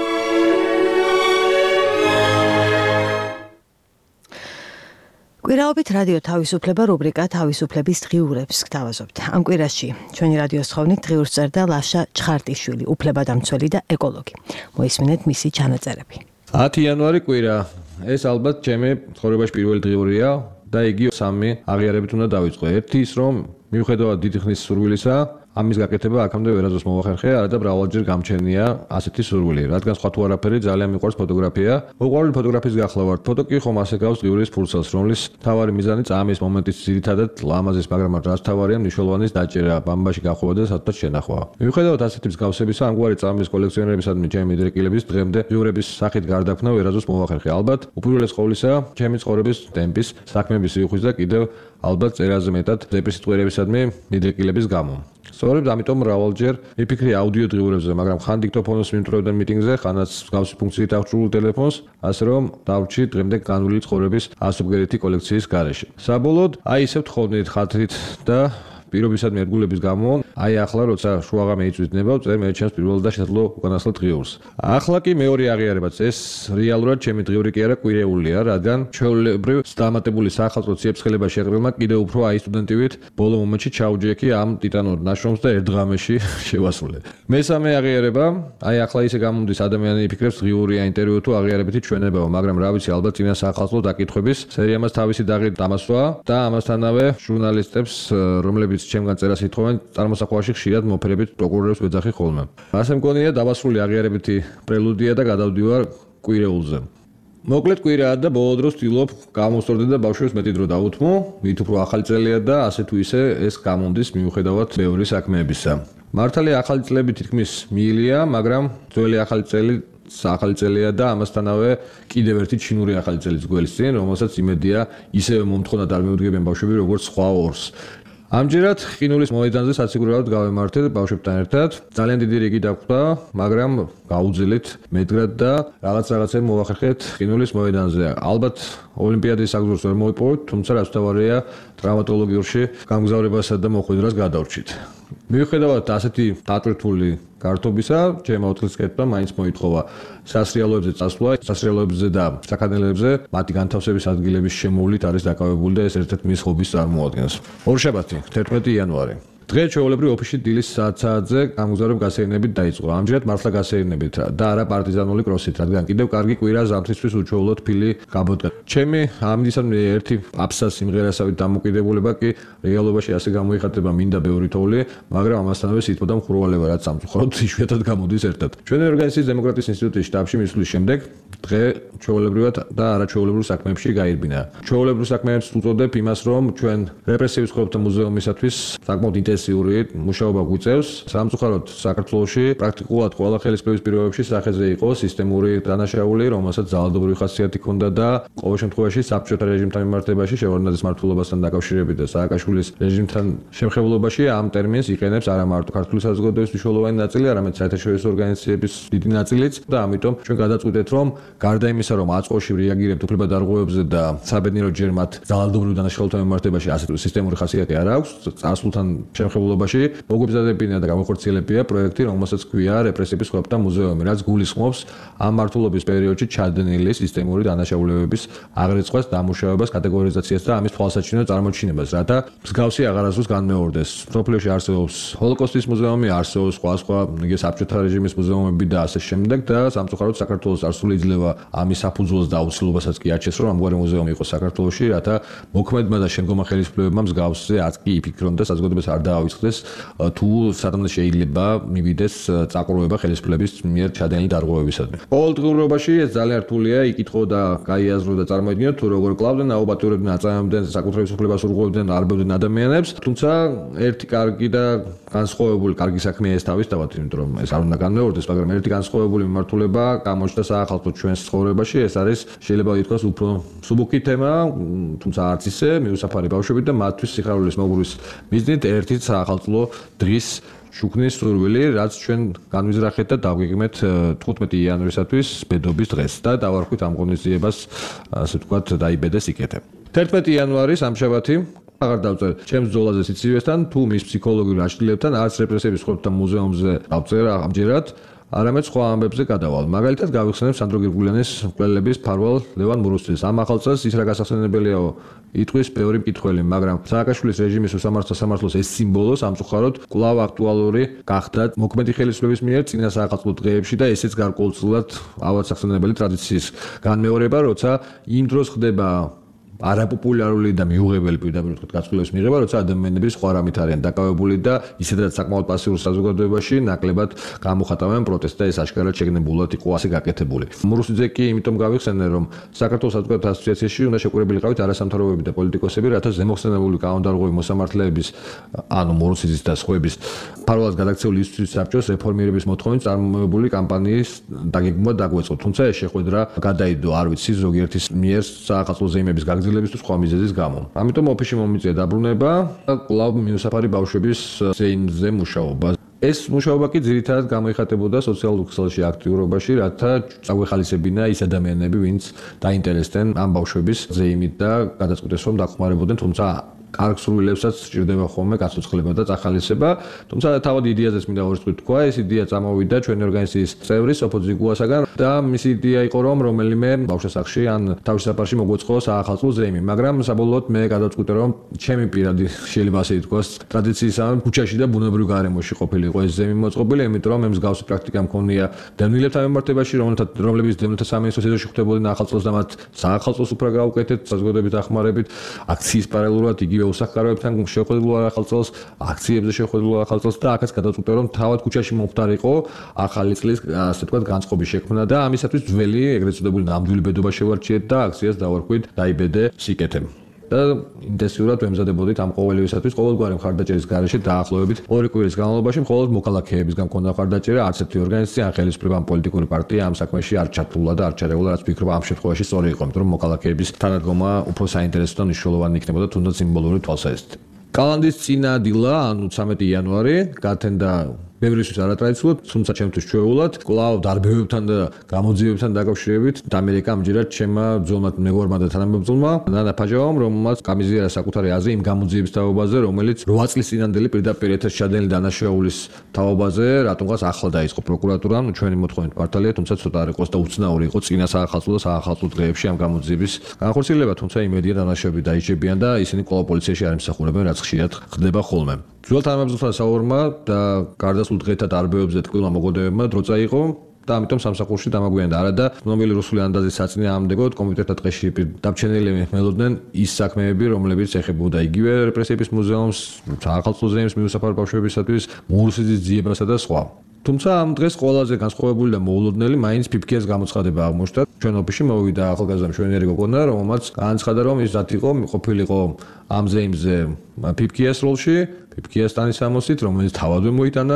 კვირაობით რადიო თავისუფლება რუბრიკა თავისუფლების დღიურებს გთავაზობთ. ამ კვირაში ჩვენი რადიოს ხოვნით დღიურს წერდა ლაშა ჩხარტიშვილი, უფლებადამცველი და ეკოლოგი. მოისმინეთ მისი ჩანაწერები. ათი იანვარი კვირა. ეს ალბათ ჩემი ცხოვრებაში პირველი დღიურია და იგი სამი აღიარებით უნდა დავიწყო. ერთი ის, რომ მიუხედავად დიდი ხნის სურვილისა, ამის გაკეთება აქამდე ვერასდროს მოახერხე, არადა მრავალჯერ გამჩენია ასეთი სურვილი. რადგან სხვა თუ არაფერი ძალიან მიყვარს ფოტოგრაფია. მოყვარული ფოტოგრაფის გახლა ვარ. ფოტო კი ხომ ასე გავს დღიურის ფურცელს, რომლის თავარი მიზანი წამის მომენტის ძირითადად ლამაზის, მაგრამ რაც თავარია მნიშვნელოვანის დაჭერა, ბამბაში გახვევა და სადღაც შენახვა. მიუხედავად ასეთი მსგავსებისა, ამგვარი წამის კოლექციონერებისადმი ჩემი მიდრეკილების დღემდე დღიურების სახით გარდაქმნა ვერასდროს მოახერხე. ალბათ უპირველეს ყოვლისა, ჩემი ცხოვრების ტემპის, საქმეების სიუხვის და კიდევ ალბათ წერაზე მეტად დეპრესიტყვერებისადმი მიდრეკილების გამო. სწორედ ამიტომ მრავალჯერ მიფიქრე აუდიო დღიურებზე, მაგრამ ხან დიქტოფონს მიმტვრევდნენ მიტინგზე, ხანაც მსგავსი ფუნქციით აღჭურვილ ტელეფონს, ასე რომ დავრჩი დღემდე განვლილი ცხოვრების ასობგერეთი კოლექციის გარეშე. საბოლოოდ, აი ისევ თხოვნით ხათრით და პირობისადმი ერთგულების გამო, აი ახლა როცა შუაღამე იწვიდება, წერ მე ჩემს პირველ და შესაძლო უკანასკნელ დღიურს. ახლა კი მეორე აღიარებაც, ეს რეალურად ჩემი დღიური კი არა, კვირეულია, რადგან ჩვეულებრივ სტამატებული სახალხო ციებსხელება შეყრილმა კიდევ უფრო აი სტუდენტივით ბოლო მომენტში ჩაუჯექი ამ ტიტანურ ნაშრომს და ერთ დღამეში შევასრულე. მესამე აღიარება, აი ახლა ისე გამოდის ადამიანი იფიქრებს დღიურია ინტერვიუ თუ აღიარებითი ჩვენებაა, მაგრამ რა ვიცი, ალბათ წინა სახალხო დაკითხვების სერიამას თავისი დაღი დამასვა და ამასთანავე ჟურნალისტებს, რომლებიც ჩემგან წერას ითხოვენ, წარმოსახვაში ხშირად მოფერებით პროკურორებს ვეძახი ხოლმე. ასე მგონია დავასრულე აღიარებითი პრელუდია და გადავდივარ კვირეულზე. მოკლედ კვირაა და ბოლო დროს ვთილობ გამოსწორდე და ბავშვებს მეტი დრო დავუთმო, მით უფრო ახალი წელია და ასე თუ ისე ეს გამონდის მიუხედავად ბევრი საქმეებისა. მართალია ახალი წლები თითქმის მიილია, მაგრამ ძველი ახალი წელი ახალი წელია და ამასთანავე კიდევ ერთი ჩინური ახალი წელიც გველის წინ, რომელსაც იმედია ისევე მომთხოვნად არ მიუდგებენ ბავშვები როგორც სხვა ორს. ამჯერად ყინულის მოედანზე საციგურად გავემართეთ ბავშვებთან ერთად. ძალიან დიდი რიგი დაგვხვდა, მაგრამ გაუძილეთ მედგრად და რაღაც რაღაცა მოვახერხეთ ყინულის მოედანზე. ალბათ ოლიმპიადის საგზურს ვერ მოვიპოვეთ, თუმცა რაც თავარია ტრავმატოლოგიურში გამგზავრებასა და მოხვედრას გადავრჩით. მიუხედავად ასეთი დატვირთული გართობისა, ჩემო ოთხის კეთება მაინც მოითხოვა სასრიალოებზე წასვლა, სასრიალოებზე და საქანელებზე მათი განთავსების ადგილების შემოვლით არის დაკავებული და ეს ერთ-ერთი მის ჰობის წარმოადგენს. ორშაბათი, თერთმეტი იანვარი. დღე ჩვეულებრივ ოფისში დილის საათზე გამგზავრებ გასეირნებით დაიწყო. ამჯერად მართლა გასეირნებით და არა პარტიზანული კროსით, რადგან კიდევ კარგი კვირა ზამთრისთვის უჩვეულოდ ფილი გაბოდგა. ჩემი ამისადმი ერთი აფსას სიმღერასავით დამოკიდებულება კი რეალობაში ასე გამოიხატება მინდა ბევრი თოვლი, მაგრამ ამასთანავე სიტყვა და მხურვალება რაც სამწუხაროდ იშვიათად გამოდის ერთად. ჩვენი ორგანიზაციის დემოკრატიის ინსტიტუტის შტაბში მისვლის შემდეგ დღე ჩვეულებრივად და არაჩვეულებრივ საქმეებში გაირბინა. ჩვეულებრივ საქმეებს უწოდებ იმას, რომ ჩვენ რეპრესივის ცხოვრებათა მუზეუმისათვის საკმაოდ ინტენსიური მუშაობა გვიწევს. სამწუხაროდ საქართველოში პრაქტიკულად ყველა ხელისუფლების პირობებში სახეზე იყო სისტემური დანაშაული, რომელსაც ძალადობრივი ხასიათი ჰქონდა და ყოველ შემთხვევაში საბჭოთა რეჟიმთან მიმართებაში შევარდნაძის მმართველობასთან დაკავშირებით და სააკაშვილის რეჟიმთან შემხებლობაში ამ ტერმინს იყენებს არა მარტო ქართული საზოგადოების მნიშვნელოვანი ნაწილი, არამედ საერთაშორისო ორგანიზაციების დიდი ნაწილიც და ამიტომ ჩვენ გადაწყვიტეთ, რომ გარდა იმისა, რომ აწყოში რეაგირებთ უფლებადარღვევებზე და საბედნიეროდ ჯერ მათ ძალადობრივი დანაშაულებთან მიმართებაში ასეთი სისტემური ხასიათი არ აქვს, წარსულთან შემხებლობაში მოგებზადებინა და გამოხორციელებია პროექტი, რომელსაც ქვია რეპრესიების სხვებთან მუზეუმი, რაც გულისხმობს ამ მმართველობის პერიოდში ჩადენილი სისტემური დანაშაულებების აღრიცხვას, დამუშავებას, კატეგორიზაციას და ამის თვალსაჩინო წარმოჩინებას, რათა მსგავსი აღარასდროს განმეორდეს. სოფლიოში არსებობს ჰოლოკოსტის მუზეუმი, არსებობს სხვა სხვა იგი საბჭოთა რეჟიმის მუზეუმები და ასე შემდეგ და სამწუხაროდ საქართველოს წარსული იძლევა ამის საფუძველს და აუცილებლობასაც კი აჩენს, რომ ამგვარი მუზეუმი იყოს საქართველოში, რათა მოქმედმა და შემდგომმა ხელისუფლებებმა მსგავსზე არც კი იფიქრონ და საზოგადოებას არ დაავიწყდეს თუ სადამდე შეიძლება მივიდეს წაყრუება ხელისუფლების მიერ ჩადენილი დარღვევებისადმი. ყოველდღიურობაში ეს ძალიან რთულია იკითხო და გაიაზრო და წარმოიდგინოთ თუ როგორ კლავდნენ, აუბატურებდნენ, აწამებდნენ საკუთრების უფლებას ურღვევდნენ, არბევდნენ ადამიანებს, თუმცა ერთი კარგი და განსხვავებული კარგი საქმეა ეს თავისთავად, იმიტომ რომ ეს არ უნდა განმეორდეს, მაგრამ ერთი განსხვავებული მიმართულება გამოჩნდა საახალწლო ჩვენს ცხოვრებაში, ეს არის შეიძლება ითქვას უფრო სუბუქი თემა, თუმცა არც ისე მიუსაფარი ბავშვები და მათთვის სიხარულის მოგრუვის მიზნით ერთი საახალწლო დღის შუქნის სურვილი, რაც ჩვენ განვიზრახეთ და დაგვიგმეთ თხუთმეტი იანვრისათვის ბედობის დღეს და დავარქვით ამ ღონისძიებას, ასე ვთქვათ, დაიბედეს იკეთე. თერთმეტი იანვარი სამშაბათი აღარ დავწერ ჩემს ბრძოლაზე სიცივესთან, თუ მის ფსიქოლოგიურ აშლილებთან, არც რეპრესიების სხვებთან მუზეუმზე დავწერ ამჯერად, არამედ სხვა ამბებზე გადავალ. მაგალითად, გავიხსენებ სანდრო გირგულიანის მკვლელების ფარვალ ლევან მურუსძეს. ამ ახალ წელს ის რა გასახსენებელიაო იტყვის ბევრი მკითხველი, მაგრამ სააკაშვილის რეჟიმის უსამართლო სამართლოს ეს სიმბოლო სამწუხაროდ კვლავ აქტუალური გახდა მოქმედი ხელისუფლების მიერ წინა საახალწლო დღეებში და ესეც გარკვეულწილად ავადსახსენებელი ტრადიციის განმეორება, როცა იმ დროს ხდება არაპოპულარული და მიუღებელი პირდაპირ ვთქვათ გაცვლილების მიღება, როცა ადამიანები სხვა რამით არიან დაკავებული და ისედაც საკმაოდ პასიურ საზოგადოებაში ნაკლებად გამოხატავენ პროტესტს და ეს აშკარად შეგნებულად იყო ასე გაკეთებული. მურუსიძე კი იმიტომ გავიხსენე, რომ საქართველოს საზოგადოებრივ ასოციაციაში უნდა შეკურებილი ყავით არასამთავრობოები და პოლიტიკოსები, რათა ზემოხსენებული კანონდარღვევი მოსამართლეების, ანუ მურუსიძის და სხვების ფარვალად გადაქცეული ისთვის საბჭოს რეფორმირების მოთხოვნით წარმოებული კამპანიის დაგეგმვა დაგვეწყო. თუმცა ეს შეხვედრა გადაიდო, არ ვიცი, ზოგიერთის მიერ საახალწლო ზეიმების გაგრძელების თუ სხვა მიზეზის გამო. ამიტომ ოფისში მომიწია დაბრუნება და კვლავ მიუსაფარი ბავშვების ზეიმზე მუშაობა. ეს მუშაობა კი ძირითადად გამოიხატებოდა სოციალურ ქსელში აქტიურობაში, რათა წაგვეხალისებინა ის ადამიანები, ვინც დაინტერესდნენ ამ ბავშვების ზეიმით და გადაწყვიტეს, რომ დახმარებოდნენ, თუმცა კარგ სურვილებსაც სჭირდება ხოლმე გაცოცხლება და წახალისება, თუმცა თავად იდეაზეც მინდა ვერცხლით თქვა, ეს იდეა წამოვიდა ჩვენი ორგანიზაციის წევრის ოპოზიგუასაგან და მისი იდეა იყო, რომ რომელიმე ბავშვსახში ან თავშესაფარში მოგვეწყო საახალწლო ზეიმი, მაგრამ საბოლოოდ მე გადავწყვიტე, რომ ჩემი პირადი შეიძლება ასე ითქვას, ტრადიციისამან ქუჩაში და ბუნებრივ გარემოში ყოფილიყო ეს ზეიმი მოწყობილი, იმიტომ რომ მე მსგავსი პრაქტიკა მქონია დევნილებთან მიმართებაში, რომლებიც დევნილთა სამინისტროს ეზოში ხვდებოდნენ ახალწლოს და მათ საახალწლოს უფრა გაუკეთეთ საზოგადოების დახმარებით, აქციის პარალელურად იგივე უსახკაროებთან შეხვედრილ ახალწელს, აქციებზე შეხვედრილ ახალწელს და აქაც გადავწყვიტე, რომ თავად ქუჩაში მომხდარიყო ახალი წლის, ასე ვთქვათ, განწყობის შექმნა და ამისათვის ძველი, ეგრეთ წოდებული ნამდვილი ბედობა შევარჩიეთ და აქციას დავარქვით დაიბედე სიკეთე. და ინტენსიურად ვემზადებოდით ამ ყოველივისათვის ყოველგვარი მხარდაჭერის გარეშე დაახლოებით ორი კვირის განმავლობაში მხოლოდ მოქალაქეებისგან მქონდა მხარდაჭერა, არც ერთი ორგანიზაცია ან ხელისუფლება ან პოლიტიკური პარტია ამ საქმეში არ ჩათულა და არ ჩარეულა, რაც ვფიქრობ ამ შემთხვევაში სწორი იყო, იმიტომ რომ მოქალაქეების თანადგომა უფრო საინტერესო და მნიშვნელოვანი იქნებოდა თუნდაც სიმბოლური თვალსაზრისით. კალანდის წინა დილა, ანუ ცამეტი იანვარი, გათენდა ბევრისთვის არატრადიციულად, თუმცა ჩემთვის ჩვეულად, კვლავ დარბევებთან და გამოძიებებთან დაკავშირებით ამერიკა ამჯერად ჩემმა ბრძოლმა მეგობარმა და თანამებრძოლმა ნანა ფაჯავამ, რომელმაც გამიზიარა საკუთარი აზრი იმ გამოძიების თაობაზე, რომელიც რვა წლის წინანდელი პირდაპირ ეთერში ჩადენილი დანაშაულის თაობაზე, რატომღაც ახლა დაიწყო პროკურატურა, ნუ ჩვენი მოთხოვნით მართალია, თუმცა ცოტა არ იყოს და უცნაური იყო წინა საახალწლო და საახალწლო დღეებში ამ გამოძიების განხორციელება, თუმცა იმედია დანაშაულები დაიჭებიან და ისინი კვლავ პოლიციაში არ იმსახურებენ, რაც ხშირად ხდება ხოლმე. ძველ თანამებრძოლთან საუბარმა და გარდაცვლილ დღეთა დარბევებზე ტკბილმა მოგოდებებმა დრო წაიღო და ამიტომ სამსახურში დამაგვიანდა. არადა ცნობილი რუსული ანდაზის საწინე ამდეგოდ კომიტეტთა ტყეში დაბჩენილი მელოდნენ ის საქმეები, რომლებიც ეხებოდა იგივე რეპრესიების მუზეუმს, საახალწლო ზეიმს მიუსაფარ ბავშვებისათვის, მურუსიძის ძიებასა და სხვა. თუმცა ამ დღეს ყველაზე განსხვავებული და მოულოდნელი მაინც ფიფქიას გამოცხადება აღმოჩნდა. ჩვენ ოფისში მოვიდა ახალგაზრდა მშვენიერი გოგონა, რომელმაც განაცხადა, რომ ის დათი იყო, ყოფილიყო ამ ზეიმზე ფიფქიას როლში, ფიფქიას ტანისამოსით, რომელიც თავადვე მოიტანა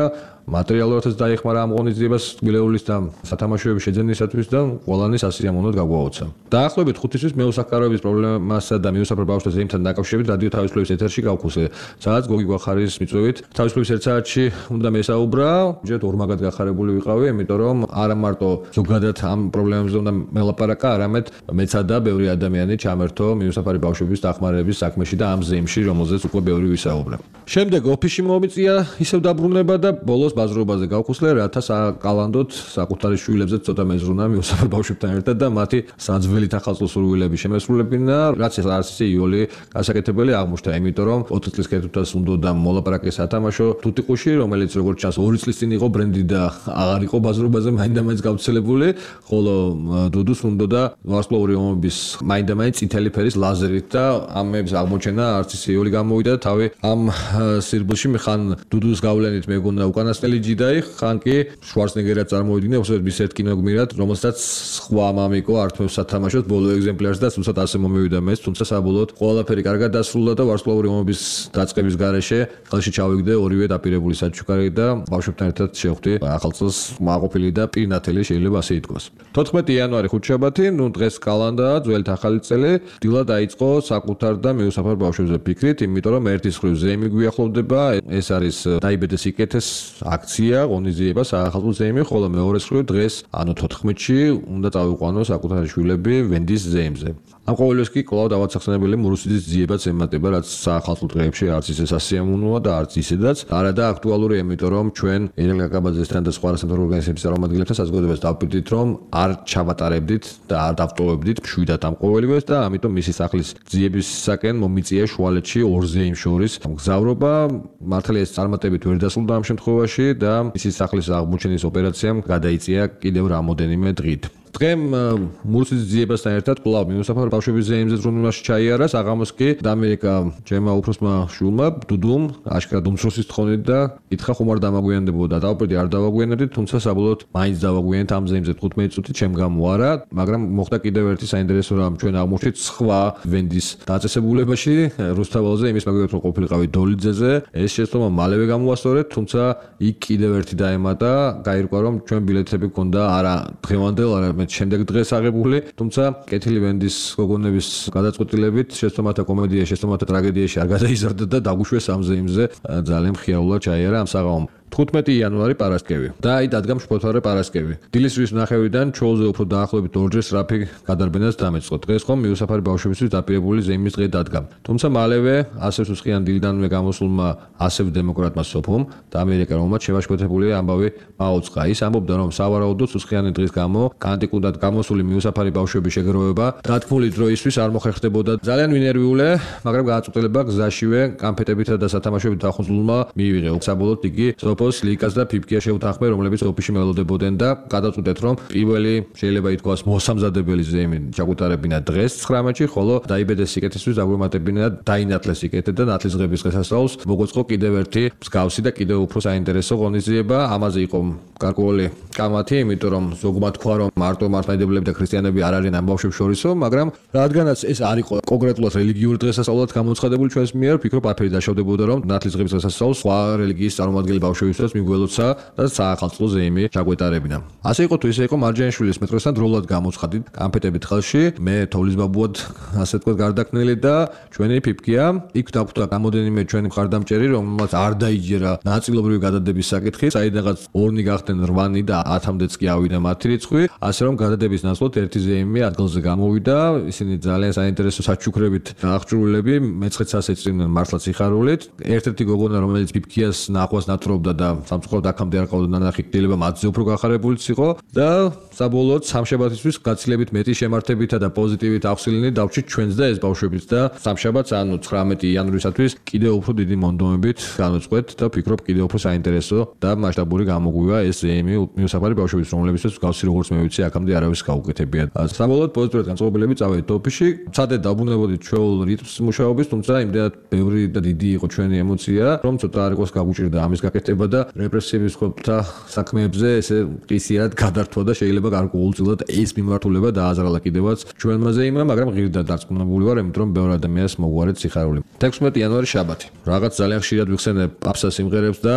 მატერიალურადაც დაიხმარა ამ ღონისძიებას გილეულის და სათამაშოების შეძენისათვის და ყველანი სასიამოვნოდ გაგვაოცა. დაახლოებით ხუთი თვის მეუსახკაროების პრობლემასა და მიუსაფრ ბავშვთა ზეიმთან დაკავშირებით რადიო თავისუფლების ეთერში გავხუსე. სადაც გოგი გვახარის მიწვევით თავისუფლების ერთ საათში უნდა მესაუბრა, ჯერ ორმაგად გახარებული ვიყავი, იმიტომ რომ არა მარტო ზოგადად ამ პრობლემებზე უნდა მელაპარაკა, არამედ მეცა და ბევრი ადამიანი ჩამერთო მიუსაფარი ბავშვების დახმარების საქმეში და ამ ზეიმში, რომელზეც უკვე ბევრი ვისაუბრა. შემდეგ ოფისში მომიწია ისევ დაბრუნება და ბოლოს ბაზრობაზე გავხუსლე, რათა საკალანდოდ საკუთარი შვილებზე ცოტა მეზრუნა მიუსაფარ ბავშვებთან ერთად და მათი საძველით ახალწლო სურვილები შემესრულებინა, რაც არის ისე იოლი გასაკეთებელი აღმოჩნდა, იმიტომ რომ ოთხი წლის კეთილთვას უნდა მოლაპარაკე სათამაშო თუთიყუში, რომელიც როგორც ჩანს ორი წლის წინ იყო ბრენდი და აღარ იყო ბაზრობაზე მაინდა-მაინც გავრცელებული, ხოლო დუდუს უნდა და ვარსკვლავური ომების მაინდა-მაინც წითელი ფერის ლაზერით და ამებს აღმოჩენა არც ისე იოლი გამოვიდა და თავი ამ სირბულში ხან დუდუს გავლენით მეგონა უკანასკნელი ჯიდაი, ხან კი შვარცნეგერად წარმოვიდგინე, უბრალოდ მის ერთ კინოგმირად, რომელსაც სხვა მამიკო ართმევს სათამაშოდ ბოლო ეგზემპლარს და თუმცა ასე მომივიდა მეც, თუმცა საბოლოოდ ყველაფერი კარგად დასრულდა და ვარსკვლავური ომების დაწყების გარეშე ხელში ჩავიგდე ორივე დაპირებული საჩუქარი და ბავშვებთან ერთად შევხვდი ახალწელს მაყოფილი და პირნათელი შეიძლება ასე ითქვას. თოთხმეტი იანვარი ხუთშაბათი, ნუ დღეს კალანდაა, ძველთ ახალი წელი, დილა დაიწყო საკუთარ და მიუსაფარ ბავშვებზე ფიქრით, იმიტომ რომ ერთის მხრივ ზეიმი გვიახლოვდება, ეს არის დაიბედეს იკეთეს აქცია, ღონისძიება საახალწლო ზეიმი, ხოლო მეორეს მხრივ დღეს, ანუ თოთხმეტში უნდა წავიყვანო საკუთარი შვილები ვენდის ზეიმზე. ამ ყოველთვის კი კვლავ დავაცახსენებელი მურუსიძის ძიებაც ემატება, რაც საახალწლო დღეებში არც ისე სასიამოვნოა და არც ისედაც არა და აქტუალურია, იმიტომ რომ ჩვენ ერელ გაკაბაძესთან და სხვა სამთავრობო ორგანიზაციების წარმომადგენლებთან საზოგადოებას დავპირდით, რომ არ ჩავატარებდით და არ დავტოვებდით მშვიდად ამ ყოველივეს და ამიტომ მისი სახლის ძიებისაკენ მომიწია შუალედში ორ ზეიმს შორის მგზავრობა. მართალია ეს წარმატებით ვერ დასრულდა ამ შემთხვევაში და მისი სახლის აღმოჩენის ოპერაციამ გადაიწია კიდევ რამოდენიმე დღით. დღემ მურუსიძის ძიებასთან ერთად კვლავ მიუსაფარ ბავშვების ზეიმზე ზრუნვაში ჩაიარა, საღამოს კი ამერიკა ჩემმა უფროსმა შვილმა დუდუმ აშკარად უმცროსის თხოვნით და ითხრა ხომ არ დამაგვიანდებოდა. დავპირდი არ დავაგვიანებდით, თუმცა საბოლოოდ მაინც დავაგვიანეთ ამ ზეიმზე თხუთმეტი წუთით ჩემ გამო არა, მაგრამ მოხდა კიდევ ერთი საინტერესო რამ, ჩვენ აღმოჩნდით სხვა ვენდის დაწესებულებაში რუსთაველზე, იმის მაგალითად რომ ყოფილიყავი დოლიძეზე, ეს შეცდომა მალევე გამოასწორეთ, თუმცა იქ კიდევ ერთი დაემატა, გაირკვა რომ ჩვენ ბილეთები გქონდა არა დღევანდელ, არა შემდეგ დღეს აღებული, თუმცა კეთილი ვენდის გოგონების გადაწყვეტილებით შეცდომათა კომედია, შეცდომათა ტრაგედიაში არ გადაიზარდა და დაგუშვეს ამ ზეიმზე ძალიან მხიაულად ჩაიარა ამ საღამომ. თხუთმეტი იანვარი პარასკევი და აი დადგა მშფოთვარე პარასკევი. დილის რის ნახევრიდან ჩოლზე უფრო დაახლოებით ორჯერ სწრაფი გადარბენას დამეწყო. დღეს ხომ მიუსაფარი ბავშვებისთვის დაპირებული ზეიმის დღე დადგა. თუმცა მალევე ასევ სუსხიან დილიდანვე გამოსულმა ასევ დემოკრატმა სოფომ და ამერიკელმა შევაშფოთებული ამბავი მაუწყა. ის ამბობდა რომ სავარაუდოდ სუსხიანი დღის გამო კანტიკუდად გამოსული მიუსაფარი ბავშვების შეგროვება დათქმული დროისთვის არ მოხერხდებოდა. ძალიან ვინერვიულე, მაგრამ გააწყვეტილება გზაშივე კანფეტებითა და სათამაშოებით დახუნძლულმა მიივიღე. საბოლოოდ იგი სოფოს ლიკას და ფიფკია შეუთანხმე, რომლებიც ოფისში მელოდებოდნენ და გადაწყვეტეთ, რომ პირველი შეიძლება ითქვას მოსამზადებელი ზეიმი ჩაგუტარებინა დღეს ცხრამეტში, ხოლო დაიბედეს სიკეთისთვის დაგვემატებინა დაინათლეს სიკეთე და ნათლისღების დღესასწაულს მოგვეწყო კიდევ ერთი მსგავსი და კიდევ უფრო საინტერესო ღონისძიება. ამაზე იყო გარკვეული კამათი, იმიტომ რომ ზოგმა თქვა, რომ მარტო მართლმადიდებლები და ქრისტიანები არ არიან ამ ბავშვებს შორისო, მაგრამ რადგანაც ეს არ იყო კონკრეტულად რელიგიური დღესასწაულად გამოცხადებული ჩვენს მიერ, ვფიქრობ არაფერი დაშავდებოდა, რომ ნათლისღების დღესასწაულს სხვა რელიგიის წარმომადგენელი ბავშვებისთვის მიგველოცა და საახალწლო ზეიმი ჩაგვეტარებინა. ასე იყო თუ ისე იყო მარჯანიშვილის მეტროსთან დროულად გამოცხადით კანფეტებით ხელში, მე თოვლის ბაბუად ასე თქვა გარდაქმნილი და ჩვენი ფიფკია, იქ დაგვხვდა გამოდენიმე ჩვენი მხარდამჭერი, რომელმაც არ დაიჯერა ნაწილობრივი გადადების საკითხი, საიდანაც ორნი გახდნენ რვანი და ათამდეც კი ავიდა მათი რიცხვი, ასე რომ გადადების ნაცვლად ერთი ზეიმი ადგილზე გამოვიდა, ისინი ძალიან საინტერესო საჩუქრებით აღჭურვილები, მეცხრეცას ეწინნენ მართლაც სიხარულით. ერთ-ერთი გოგონა, რომელიც ფიფკიას ნახვას ნათრობდა და სამწუხაროდ აქამდე არ ყავდა ნანახი, შეიძლება მათზე უფრო გახარებულიც იყო და საბოლოოდ სამშაბათისთვის გაცილებით მეტი შემართებითა და პოზიტივით აღსილინი დავჭით ჩვენს და ეს ბავშვებიც და სამშაბათს, ანუ ცხრამეტი იანვრისათვის კიდევ უფრო დიდი მონდომებით განუწყვეთ და ვფიქრობ კიდევ უფრო საინტერესო და მასშტაბური გამოგვივა ეს ზეიმი მიუსაფარი ბავშვების, რომლებისთვის გავსი როგორც მე ვიცი, აქამდე არავის გაუკეთებია. საბოლოოდ პოზიტიურად განწყობილები წავედით ოფისში, ცადეთ დაბრუნებოდით ჩვეულ რიტმს მუშაობის, თუმცა იმდენად ბევრი და დიდი იყო ჩვენი ემოცია, რომ ცოტა არ იყოს გაგუჭირდა ამის გაკეთება და რეპრესიების ხოთა საქმეებზე ესე ყისიერად გადართვა და შეიძლება გარკვეულწილად ეს მიმართულება დააზრალა კიდევაც ჩვენმა ზეიმმა, მაგრამ ღირდა დარწმუნებული ვარ, იმიტომ რომ ბევრ ადამიანს მოგვარეთ სიხარული. თექვსმეტი იანვარი შაბათი. რაღაც ძალიან ხშირად ვიხსენებ პაპსა სიმღერებს და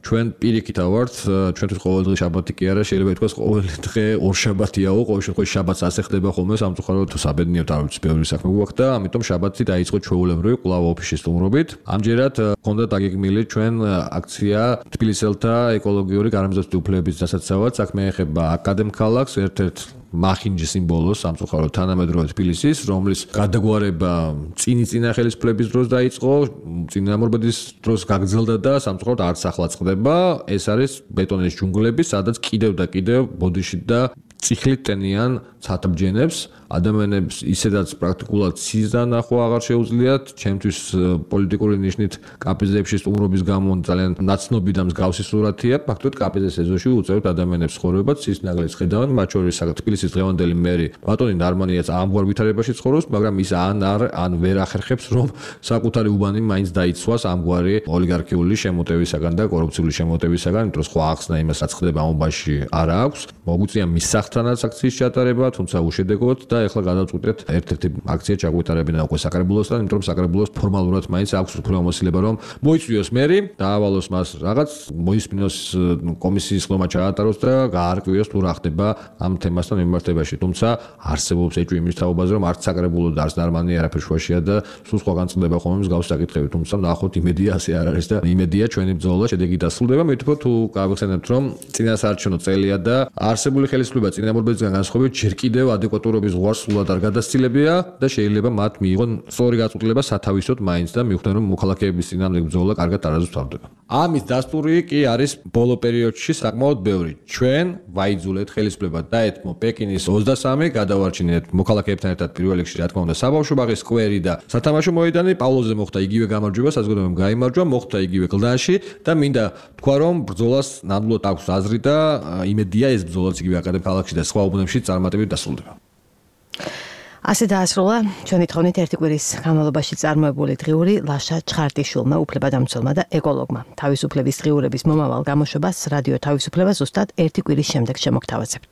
ჩვენ პირიქით ავართ, ჩვენთვის ყოველდღე შაბათი კი არა, შეიძლება ითქვას ყოველდღე ორშაბათიაო, ყოველ შემთხვევაში შაბათს ასე ხდება ხოლმე სამწუხაროდ საბედნიეროდ არ ვიცი, ბევრი საქმე გვაქვს და ამიტომ შაბათი დაიწყო ჩვეულებრივი კვლავ ოფისში სტუმრობით. ამჯერად ჰქონდა დაგეგმილი ჩვენ აქცია თბილისელთა ეკოლოგიური გარემოსდაცვის უფლებების დასაცავად, საქმე ეხება აკადემ ქალაქს, ერთ-ერთ მახინჯი სიმბოლოს სამწუხაროდ თანამედროვე თბილისის, რომლის გადაგვარება წინიწინა ხელისუფლების დროს დაიწყო, წინამორბედის დროს გაგრძელდა და სამწუხაროდ არც ახლა წყდება. ეს არის ბეტონის ჯუნგლები, სადაც კიდევ და კიდევ ბოდიში და წიხლით ტენიან ცათამბჯენებს, ადამიანებს ისედაც პრაქტიკულად ცის დანახვა აღარ შეუძლიათ, ჩემთვის პოლიტიკური ნიშნით კაპიზებში სტუმრობის გამო ძალიან ნაცნობი და მსგავსი სურათია, ფაქტობრივად კაპიზის ეზოში უწევთ ადამიანებს ცხოვრება, ცის ნაგლებს ხედავენ, მათ შორის თბილისის დღევანდელი მერი ბატონი ნარმანიაც ამგვარ ვითარებაში ცხოვრობს, მაგრამ ის ან არ ან ვერ ახერხებს, რომ საკუთარი უბანი მაინც დაიცვას ამგვარი ოლიგარქიული შემოტევისაგან და კორუფციული შემოტევისაგან, იმიტომ რომ სხვა ახსნა იმას რაც ხდება ამობაში არ აქვს. მოგვიწია მის სახთანაც აქციის ჩატარება, თუმცა უშედეგოდ და ეხლა გადავწყვიტეთ ერთ-ერთი აქცია ჩაგვიტარებინა უკვე საკრებულოსთან, იმიტომ რომ საკრებულოს ფორმალურად მაინც აქვს უფრო მოსილება რომ მოიწვიოს მერი, დაავალოს მას რაღაც, მოისმინოს კომისიის ხდომა ჩაატაროს და გაარკვიოს თუ რა ხდება ამ თემასთან მიმართებაში. თუმცა არსებობს ეჭვი იმის თაობაზე, რომ არც საკრებულო და არც ნარმანი არაფერ შუაშია და სულ სხვა განწყდება ხოლმე მსგავსი საკითხები. თუმცა ნახოთ იმედია ასე არ არის და იმედია ჩვენი ბრძოლა შედეგი დასრულდება. მე ვთქვი თუ გავიხსენებთ რომ წინასაარჩევნო წელია და არსებული ხელისუფლება წინამორბედისგან განსხვავებით ჯერ კიდევ ადეკვატურობის ზღვარს სულად არ გადასცილებია და შეიძლება მათ მიიღონ სწორი გაწყვეტილება სათავისოდ მაინც და მიხვდნენ რომ მოქალაქეების წინამდე ბრძოლა კარგად არასდროს თავდება. ამის დასტური კი არის ბოლო პერიოდში საკმაოდ ბევრი. ჩვენ ვაიძულეთ ხელისუფლება დაეთმო პეკინის ოცდასამი, გადავარჩინეთ მოქალაქეებთან ერთად პირველ რიგში რა თქმა უნდა საბავშვო ბაღის სკვერი და სათამაშო მოედანი. პავლოზე მოხდა იგივე გამარჯვება, საზოგადოებამ გაიმარჯვა, მოხდა იგივე კლდანში და მინდა თქვა რომ ბრძოლას ნამდვილად აქვს აზრი და იმედია ეს ბრძოლაც იგივე აკადემ ქალაქში და სხვა უბნებში წარმატებით დასრულდება. ასე დაასრულა ჩვენი თხოვნით ერთი კვირის განმავლობაში წარმოებული დღიური ლაშა ჩხარტიშვილმა, უფლებადამცველმა და ეკოლოგმა. თავისუფლების დღიურების მომავალ გამოშვებას რადიო თავისუფლება ზუსტად ერთი კვირის შემდეგ შემოგთავაზებთ.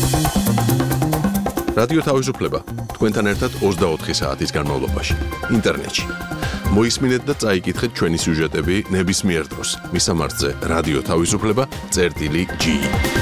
რადიო თავისუფლება თქვენთან ერთად ოცდაოთხი საათის განმავლობაში ინტერნეტში. მოისმინეთ და წაიკითხეთ ჩვენი სიუჟეტები ნებისმიერ დროს. მისამართზე რადიო თავისუფლება წერტილი ჯი.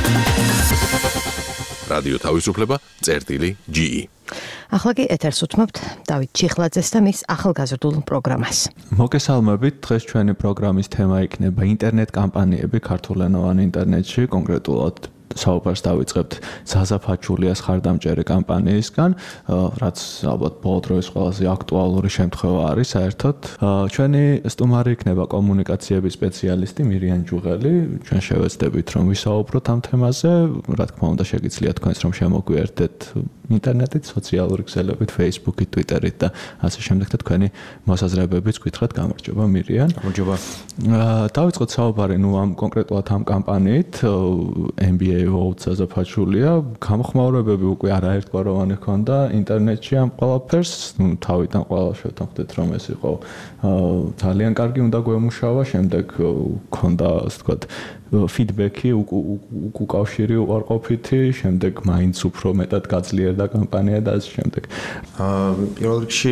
რადიო თავისუფლება წერტილი ჯი. ახლა კი ეთერს უთმობთ დავით ჩიხლაძეს და მის ახალგაზრდულ პროგრამას. მოგესალმებით, დღეს ჩვენი პროგრამის თემა იქნება ინტერნეტ კამპანიები ქართულენოვან ინტერნეტში, კონკრეტულად საუბარს დავიწყებთ ზაზაფაჩულიას ხარდამჭერი კამპანიისგან, რაც ალბათ ბოლო დროის ყველაზე აქტუალური შემთხვევა არის საერთოდ. ჩვენი სტუმარი იქნება კომუნიკაციების სპეციალისტი მირიან ჯუღელი. ჩვენ შევეცდებით რომ ვისაუბროთ ამ თემაზე, რა თქმა უნდა შეგიძლიათ თქვენს რომ შემოგვიერთდეთ ინტერნეტით, სოციალური ქსელებით, Facebook-ით, Twitter-ით და ასე შემდეგ და თქვენი მოსაზრებებიც გითხრათ. გამარჯობა მირიან. გამარჯობა. დავიწყოთ საუბარი ნუ ამ კონკრეტულად ამ კამპანიით ემ ბი ეი Vote ზაზაფაჩულია. გამოხმაურებები უკვე არაერთგვაროვანი ჰქონდა ინტერნეტში ამ ყველაფერს. ნუ თავიდან ყველა შევთანხმდეთ რომ ეს იყო ძალიან კარგი უნდა გვემუშავა, შემდეგ ჰქონდა ასე ვთქვათ ფიდბექი, უკავშირი უარყოფითი, შემდეგ მაინც უფრო მეტად გაძლიერდა კამპანია და ასე შემდეგ. აა პირველ რიგში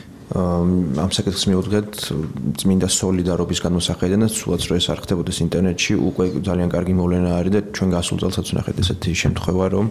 ამ საკითხს მივუძღეთ წმინდა სოლიდარობის განმოსახედიდან, სულაც რომ ეს არ ხდებოდეს ინტერნეტში, უკვე ძალიან კარგი მოვლენა არის და ჩვენ გასულ წელსაც ვნახეთ ესეთი შემთხვევა, რომ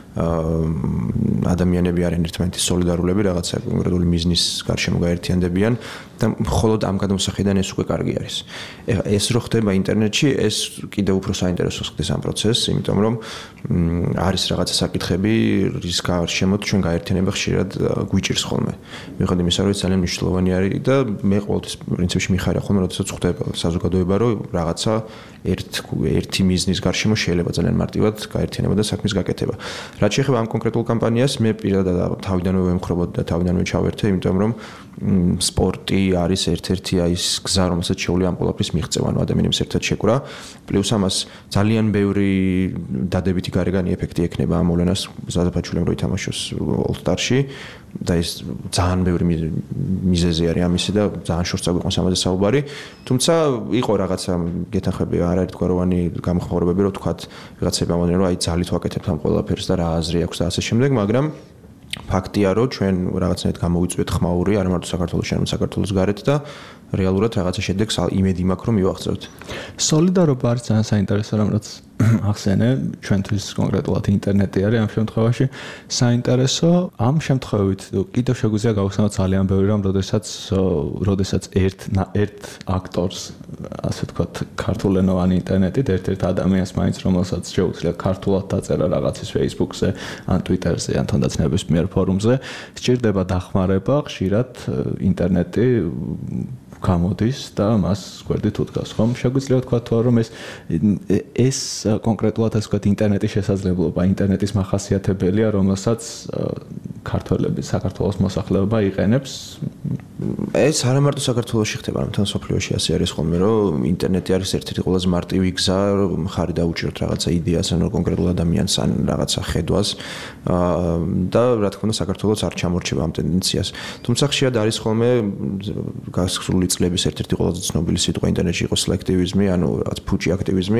ადამიანები არიან ერთმანეთის სოლიდარულები, რაღაცა კონკრეტული მიზნის გარშემო გაერთიანდებიან და მხოლოდ ამ განმოსახედიდან ეს უკვე კარგი არის. ეხლა ეს რო ხდება ინტერნეტში, ეს კიდევ უფრო საინტერესოს ხდის ამ პროცესს, იმიტომ რომ არის რაღაცა საკითხები, რის გარშემო ჩვენ გაერთიანება ხშირად გვიჭირს ხოლმე. მიუხედავად იმისა, რომ ძალიან მნიშვნელოვანი არის და მე ყოველთვის პრინციპში მიხარია ხოლმე, როდესაც ხდება საზოგადოება, რომ რაღაცა ერთ ერთი მიზნის გარშემო შეიძლება ძალიან მარტივად გაერთიანება და საქმის გაკეთება. რაც შეეხება ამ კონკრეტულ კამპანიას, მე პირადად თავიდანვე ვემხრობოდი და თავიდანვე ჩავერთე, იმიტომ რომ სპორტი არის ერთ-ერთი აი ეს გზა, რომელსაც შეუძლია ამ ყველაფრის მიღწევა, ანუ ადამიანებს ერთად შეკვრა. პლუს ამას ძალიან ბევრი დადებითი გარეგანი ეფექტი ექნება ამ მოვლენას ზაზაფაჩულიამ რო ითამაშოს All-Star-ში და ეს ძალიან ბევრი მიზეზი არის ამისი და ძალიან შორს წაგვიყვანს ამაზე საუბარი. თუმცა იყო რაღაცა გეთანხმები არაერთგვაროვანი გამოხმაურებები, რომ თქვათ ვიღაცები ამბობდნენ, რომ აი ძალით ვაკეთებთ ამ ყველაფერს და რა აზრი აქვს და ასე შემდეგ, მაგრამ ფაქტია, რომ ჩვენ რაღაცნაირად გამოვიწვიეთ ხმაური, არა მარტო საქართველოში, არამედ საქართველოს გარეთ და რეალურად რაღაცა შედეგს იმედი მაქვს, რომ მივახცევთ. სოლიდარობა არის ძალიან საინტერესო რამ, რაც ახსენე, ჩვენთვის კონკრეტულად ინტერნეტი არის ამ შემთხვევაში საინტერესო. ამ შემთხვევით კიდევ შეგვიძლია გავხსენოთ ძალიან ბევრი რამ, როდესაც როდესაც ერთ ერთ აქტორს, ასე ვთქვათ, ქართულენოვანი ინტერნეტით ერთ-ერთ ადამიანს მაინც რომელსაც შეუძლია ქართულად დაწერა რაღაცის Facebook-ზე, ან Twitter-ზე, ან თუნდაც ნებისმიერ ფორუმზე, სჭირდება დახმარება, ხშირად ინტერნეტი გამოდის და მას გვერდით უდგას, ხომ? შეგვიძლია ვთქვა თუ რომ ეს ეს კონკრეტულად ასე ვთქვათ ინტერნეტის შესაძლებლობა, ინტერნეტის მახასიათებელია, რომელსაც ქართველები, საქართველოს მოსახლეობა იყენებს. ეს არა მარტო საქართველოში ხდება, არამედ მთელ მსოფლიოში ასე არის ხოლმე, რომ ინტერნეტი არის ერთ-ერთი ყველაზე მარტივი გზა, მხარი დაუჭიროთ რაღაცა იდეას, ან კონკრეტულ ადამიანს, ან რაღაცა ხედვას და რა თქმა უნდა საქართველოს არ ჩამორჩება ამ ტენდენციას. თუმცა ხშირად არის ხოლმე გასული წლების ერთ-ერთი ყველაზე ცნობილი სიტყვა ინტერნეტში იყო სელექტივიზმი, ანუ რაღაც ფუჭი აქტივიზმი,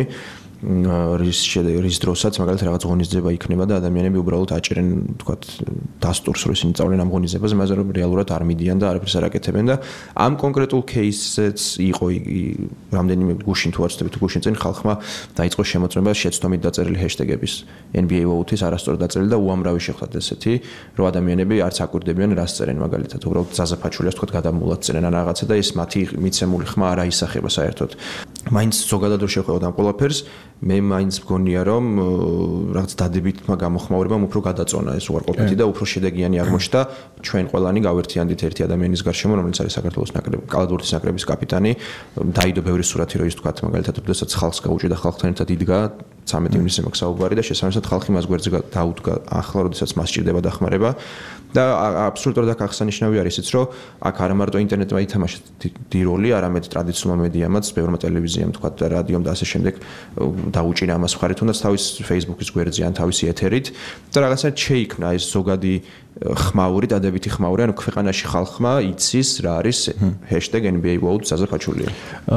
რის რის დროსაც მაგალითად რაღაც ღონისძიება იქნება და ადამიანები უბრალოდ აჭერენ, თქვათ, დასტურს, რომ ისინი წავლენ ამ ღონისძიებაზე, მაგრამ რომ რეალურად არ მიდიან და არაფერს არ აკეთებენ და ამ კონკრეტულ кейსზეც იყო რამდენიმე გუშინ თუ არ ვცდები თუ გუშინ წინ ხალხმა დაიწყო შემოწმება შეცდომით დაწერილი ჰეშტეგების N B A vote-ის არასწორად დაწერილი და უამრავი შეხვდათ ესეთი, რომ ადამიანები არც აკვირდებიან რას წერენ მაგალითად, უბრალოდ ზაზაფაჩულიას თქვათ გადამულად წერენ ან რაღაცა და ეს მათი მიცემული ხმა არ აისახება საერთოდ. მაინც ზოგადად რო შევხედოთ ამ ყველაფერს, მე მაინც მგონია რომ რაღაც დადებითმა გამოხმაურებამ უფრო გადაწონა ეს უარყოფითი და უფრო შედეგიანი აღმოჩნდა. ჩვენ ყველანი გავერთიანდით ერთი ადამიანის გარშემო, რომელიც არის საქართველოს ნაკრების კალათბურთის ნაკრების კაპიტანი. დაიდო ბევრი სურათი რო ის თქვათ მაგალითად, როდესაც ხალხს გაუჭირდა ხალხთან ერთად იდგა ცამეტი ივნისზე მაქვს საუბარი და შესაბამისად ხალხი მას გვერდზე დაუდგა. ახლა როდესაც მას სჭირდება დახმარება და აბსოლუტურად აქ აღსანიშნავი არის ისიც, რომ აქ არა მარტო ინტერნეტმა ითამაშა დიდი როლი, არამედ ტრადიციულ მედიამაც, ბევრმა ტელევიზიამ, თქვათ, რადიომ და ასე შემდეგ დაუჭირა ამას მხარი, თუნდაც თავის Facebook-ის გვერდზე ან თავისი ეთერით და რაღაცა შეიქმნა ეს ზოგადი ხმაური, დადებითი ხმაური, ანუ ქვეყანაში ხალხმა იცის რა არის ჰეშტეგ N B A vote ზაზაფაჩულია.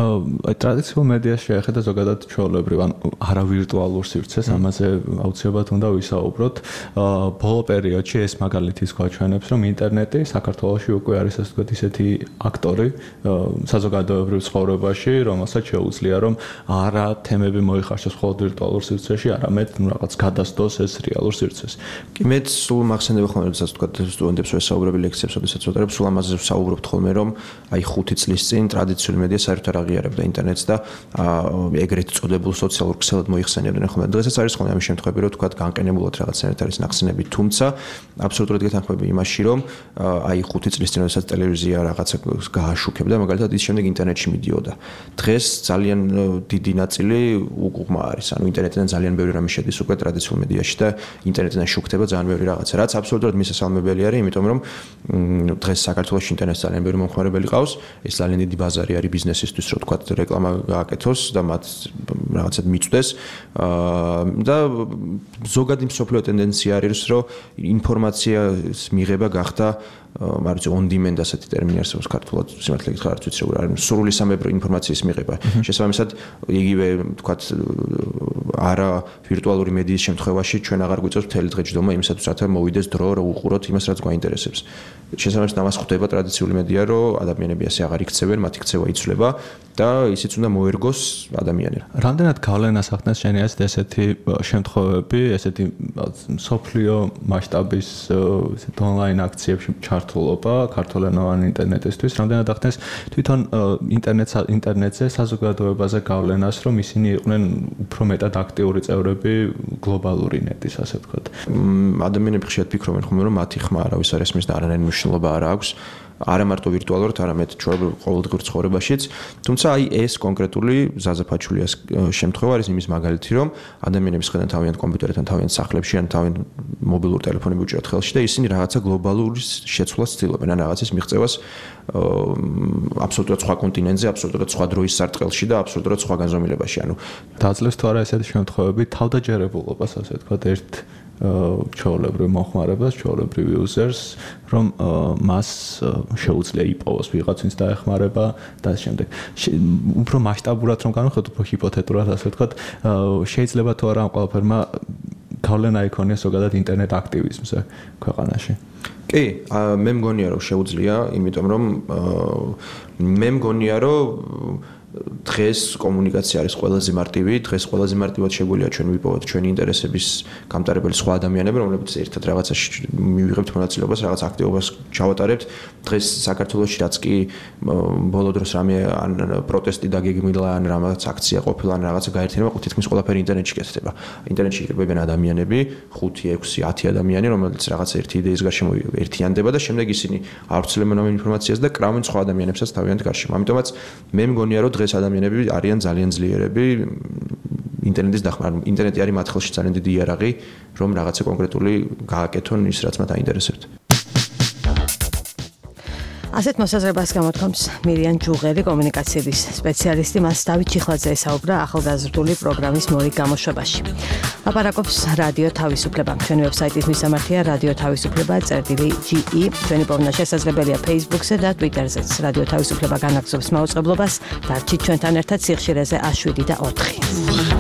აი ტრადიციულ მედიაში შეეხება ზოგადად ჩვეულებრივ ან არავირტუალურ სივრცეს, ამაზე აუცილებლად უნდა ვისაუბროთ. ბოლო პერიოდში ეს მაგალითი სხვა ჩვენებს, რომ ინტერნეტი საქართველოში უკვე არის ასე ვთქვათ ისეთი აქტორი საზოგადოებრივ ცხოვრებაში, რომელსაც შეუძლია რომ არა თემები მოიხარშოს მხოლოდ ვირტუალურ სივრცეში, არამედ რაღაც გადასდოს ეს რეალურ სივრცეს. კი მეც სულ მახსენდება ხოლმე როდესაც თქვა სტუდენტებს ვესაუბრები ლექციებს, როდესაც ვუტარებ, სულ ამაზე ვსაუბრობთ ხოლმე, რომ აი ხუთი წლის წინ ტრადიციული მედია საერთოდ არ აღიარებდა ინტერნეტს და ეგრეთ წოდებულ სოციალურ ქსელად მოიხსენიებდნენ ხოლმე. დღესაც არის ხოლმე ამ შემთხვევები, რომ თქვა განყენებულად რაღაცნაირად არის ნახსენები, თუმცა აბსოლუტურად გეთანხმები იმაში, რომ აი ხუთი წლის წინ როდესაც ტელევიზია რაღაცა გააშუქებდა, მაგალითად ის შემდეგ ინტერნეტში მიდიოდა. დღეს ძალიან დიდი ნაწილი უკუღმა არის, ანუ ინტერნეტიდან ძალიან ბევრი რამე შედის უკვე ტრადიციულ მედიაში და ინტერნეტიდან შუქდება ძალიან ბევრი რაღაცა, რაც აბსოლუტურად მისასალმებელი არის, იმიტომ რომ დღეს საქართველოში ინტერნეტს ძალიან ბევრი მომხმარებელი ყავს, ეს ძალიან დიდი ბაზარი არის ბიზნესისთვის, რომ თქვა რეკლამა გააკეთოს და მათ რაღაცად მიწვდეს და ზოგადი მსოფლიო ტენდენცია არის, რომ ინფორმაციის მიღება გახდა მარიც on demand ასეთი ტერმინი არსებობს ქართულად, სიმართლე გითხრა არ ვიცი როგორ არის, სრული სამებრო ინფორმაციის მიღება. შესაბამისად, იგივე თქვათ არა ვირტუალური მედიის შემთხვევაში ჩვენ აღარ გვიწევს მთელი დღე ჯდომა იმისათვის, რათა მოვიდეს დრო, რომ უყუროთ იმას, რაც გვაინტერესებს. შესაბამისად, ამას ხვდება ტრადიციული მედია, რომ ადამიანები ასე აღარ იქცევენ, მათი ქცევა იცვლება და ისიც უნდა მოერგოს ადამიანებს. რამდენად გავლენას ახდენს შენი აზრით ესეთი შემთხვევები, ესეთი სოფლიო მასშტაბის ესეთ ონლაინ აქციებში ჩართულობა ქართულენოვანი ინტერნეტისთვის, რამდენად ახდენს თვითონ ინტერნეტს ინტერნეტზე საზოგადოებაზე გავლენას, რომ ისინი იყვნენ უფრო მეტად აქტიური წევრები გლობალური ნეტის, ასე ვთქვათ. ადამიანები ხშირად ფიქრობენ ხოლმე, რომ მათი ხმა არავის არ ესმის და არანაირი მნიშვნელობა არ აქვს. არა მარტო ვირტუალურად, არამედ ჩვეულებრივ ყოველდღიურ ცხოვრებაშიც. თუმცა აი ეს კონკრეტული ზაზაფაჩულიას შემთხვევა არის იმის მაგალითი, რომ ადამიანები შედან თავიანთ კომპიუტერთან, თავიანთ სახლებში ან თავიანთ მობილურ ტელეფონებში უჭირავთ ხელში და ისინი რაღაცა გლობალური შეცვლას ცდილობენ, ან რაღაცის მიღწევას აბსოლუტურად სხვა კონტინენტზე, აბსოლუტურად სხვა დროის სარტყელში და აბსოლუტურად სხვა განზომილებაში. ანუ დაძლევს თუ არა ესეთი შემთხვევები თავდაჯერებულობას, ასე ვთქვათ, ერთ ჩვეულებრივ მოხმარებას, ჩვეულებრივ users, რომ მას შეუძლია იპოვოს ვიღაც, ვინც დაეხმარება და ამ შემდეგ. უფრო მასშტაბურად რომ განვიხილოთ, უფრო ჰიპოთეტურად, ასე ვთქვათ, შეიძლება თუ არა ამ ყველაფერმა გავლენა იქონიოს ზოგადად ინტერნეტ აქტივიზმზე ქვეყანაში. კი, მე მგონია რომ შეუძლია, იმიტომ რომ მე მგონია რომ დღეს კომუნიკაცია არის ყველაზე მარტივი, დღეს ყველაზე მარტივად შეგვიძლია ჩვენ ვიპოვოთ ჩვენი ინტერესების გამტარებელი სხვა ადამიანები, რომლებიც ერთად რაღაცაში მივიღებთ მონაწილეობას, რაღაც აქტივობას ჩავატარებთ. დღეს საქართველოში რაც კი ბოლო დროს რამე ან პროტესტი დაგეგმილა, ან რაღაც აქცია ყოფილა, ან რაღაცა გაერთიანება, თითქმის ყველაფერი ინტერნეტში გესდება. ინტერნეტში იკრიბებიან ადამიანები, ხუთი, ექვსი, ათი ადამიანი, რომელიც რაღაც ერთი იდეის გარშემო ერთიანდება და შემდეგ ისინი ავრცელებენ ამ ინფორმაციას და კრავენ სხვა ადამიანებსაც თავიანთ გარშემო. ამიტომაც მე მგონია რომ დღეს ადამიანები არიან ძალიან ძლიერები ინტერნეტის დახმარებით. ინტერნეტი არის მათ ხელში ძალიან დიდი იარაღი, რომ რაღაცა კონკრეტული გააკეთონ ის, რაც მათ აინტერესებთ. ასეთ მოსაზრებას გამოთქვამს მირიან ჯუღელი, კომუნიკაციების სპეციალისტი, მას დავით ჩიხლაძე ესაუბრა ახალგაზრდული პროგრამის მორიგ გამოშვებაში. ლაპარაკობს რადიო თავისუფლება. ჩვენი ვებსაიტის მისამართია რადიო თავისუფლება წერტილი ჯი ი. ჩვენი პოვნა შესაძლებელია Facebook-ზე და Twitter-ზეც. რადიო თავისუფლება განაგრძობს მაუწყებლობას. დარჩით ჩვენთან ერთად სიხშირეზე ას შვიდი და ოთხი.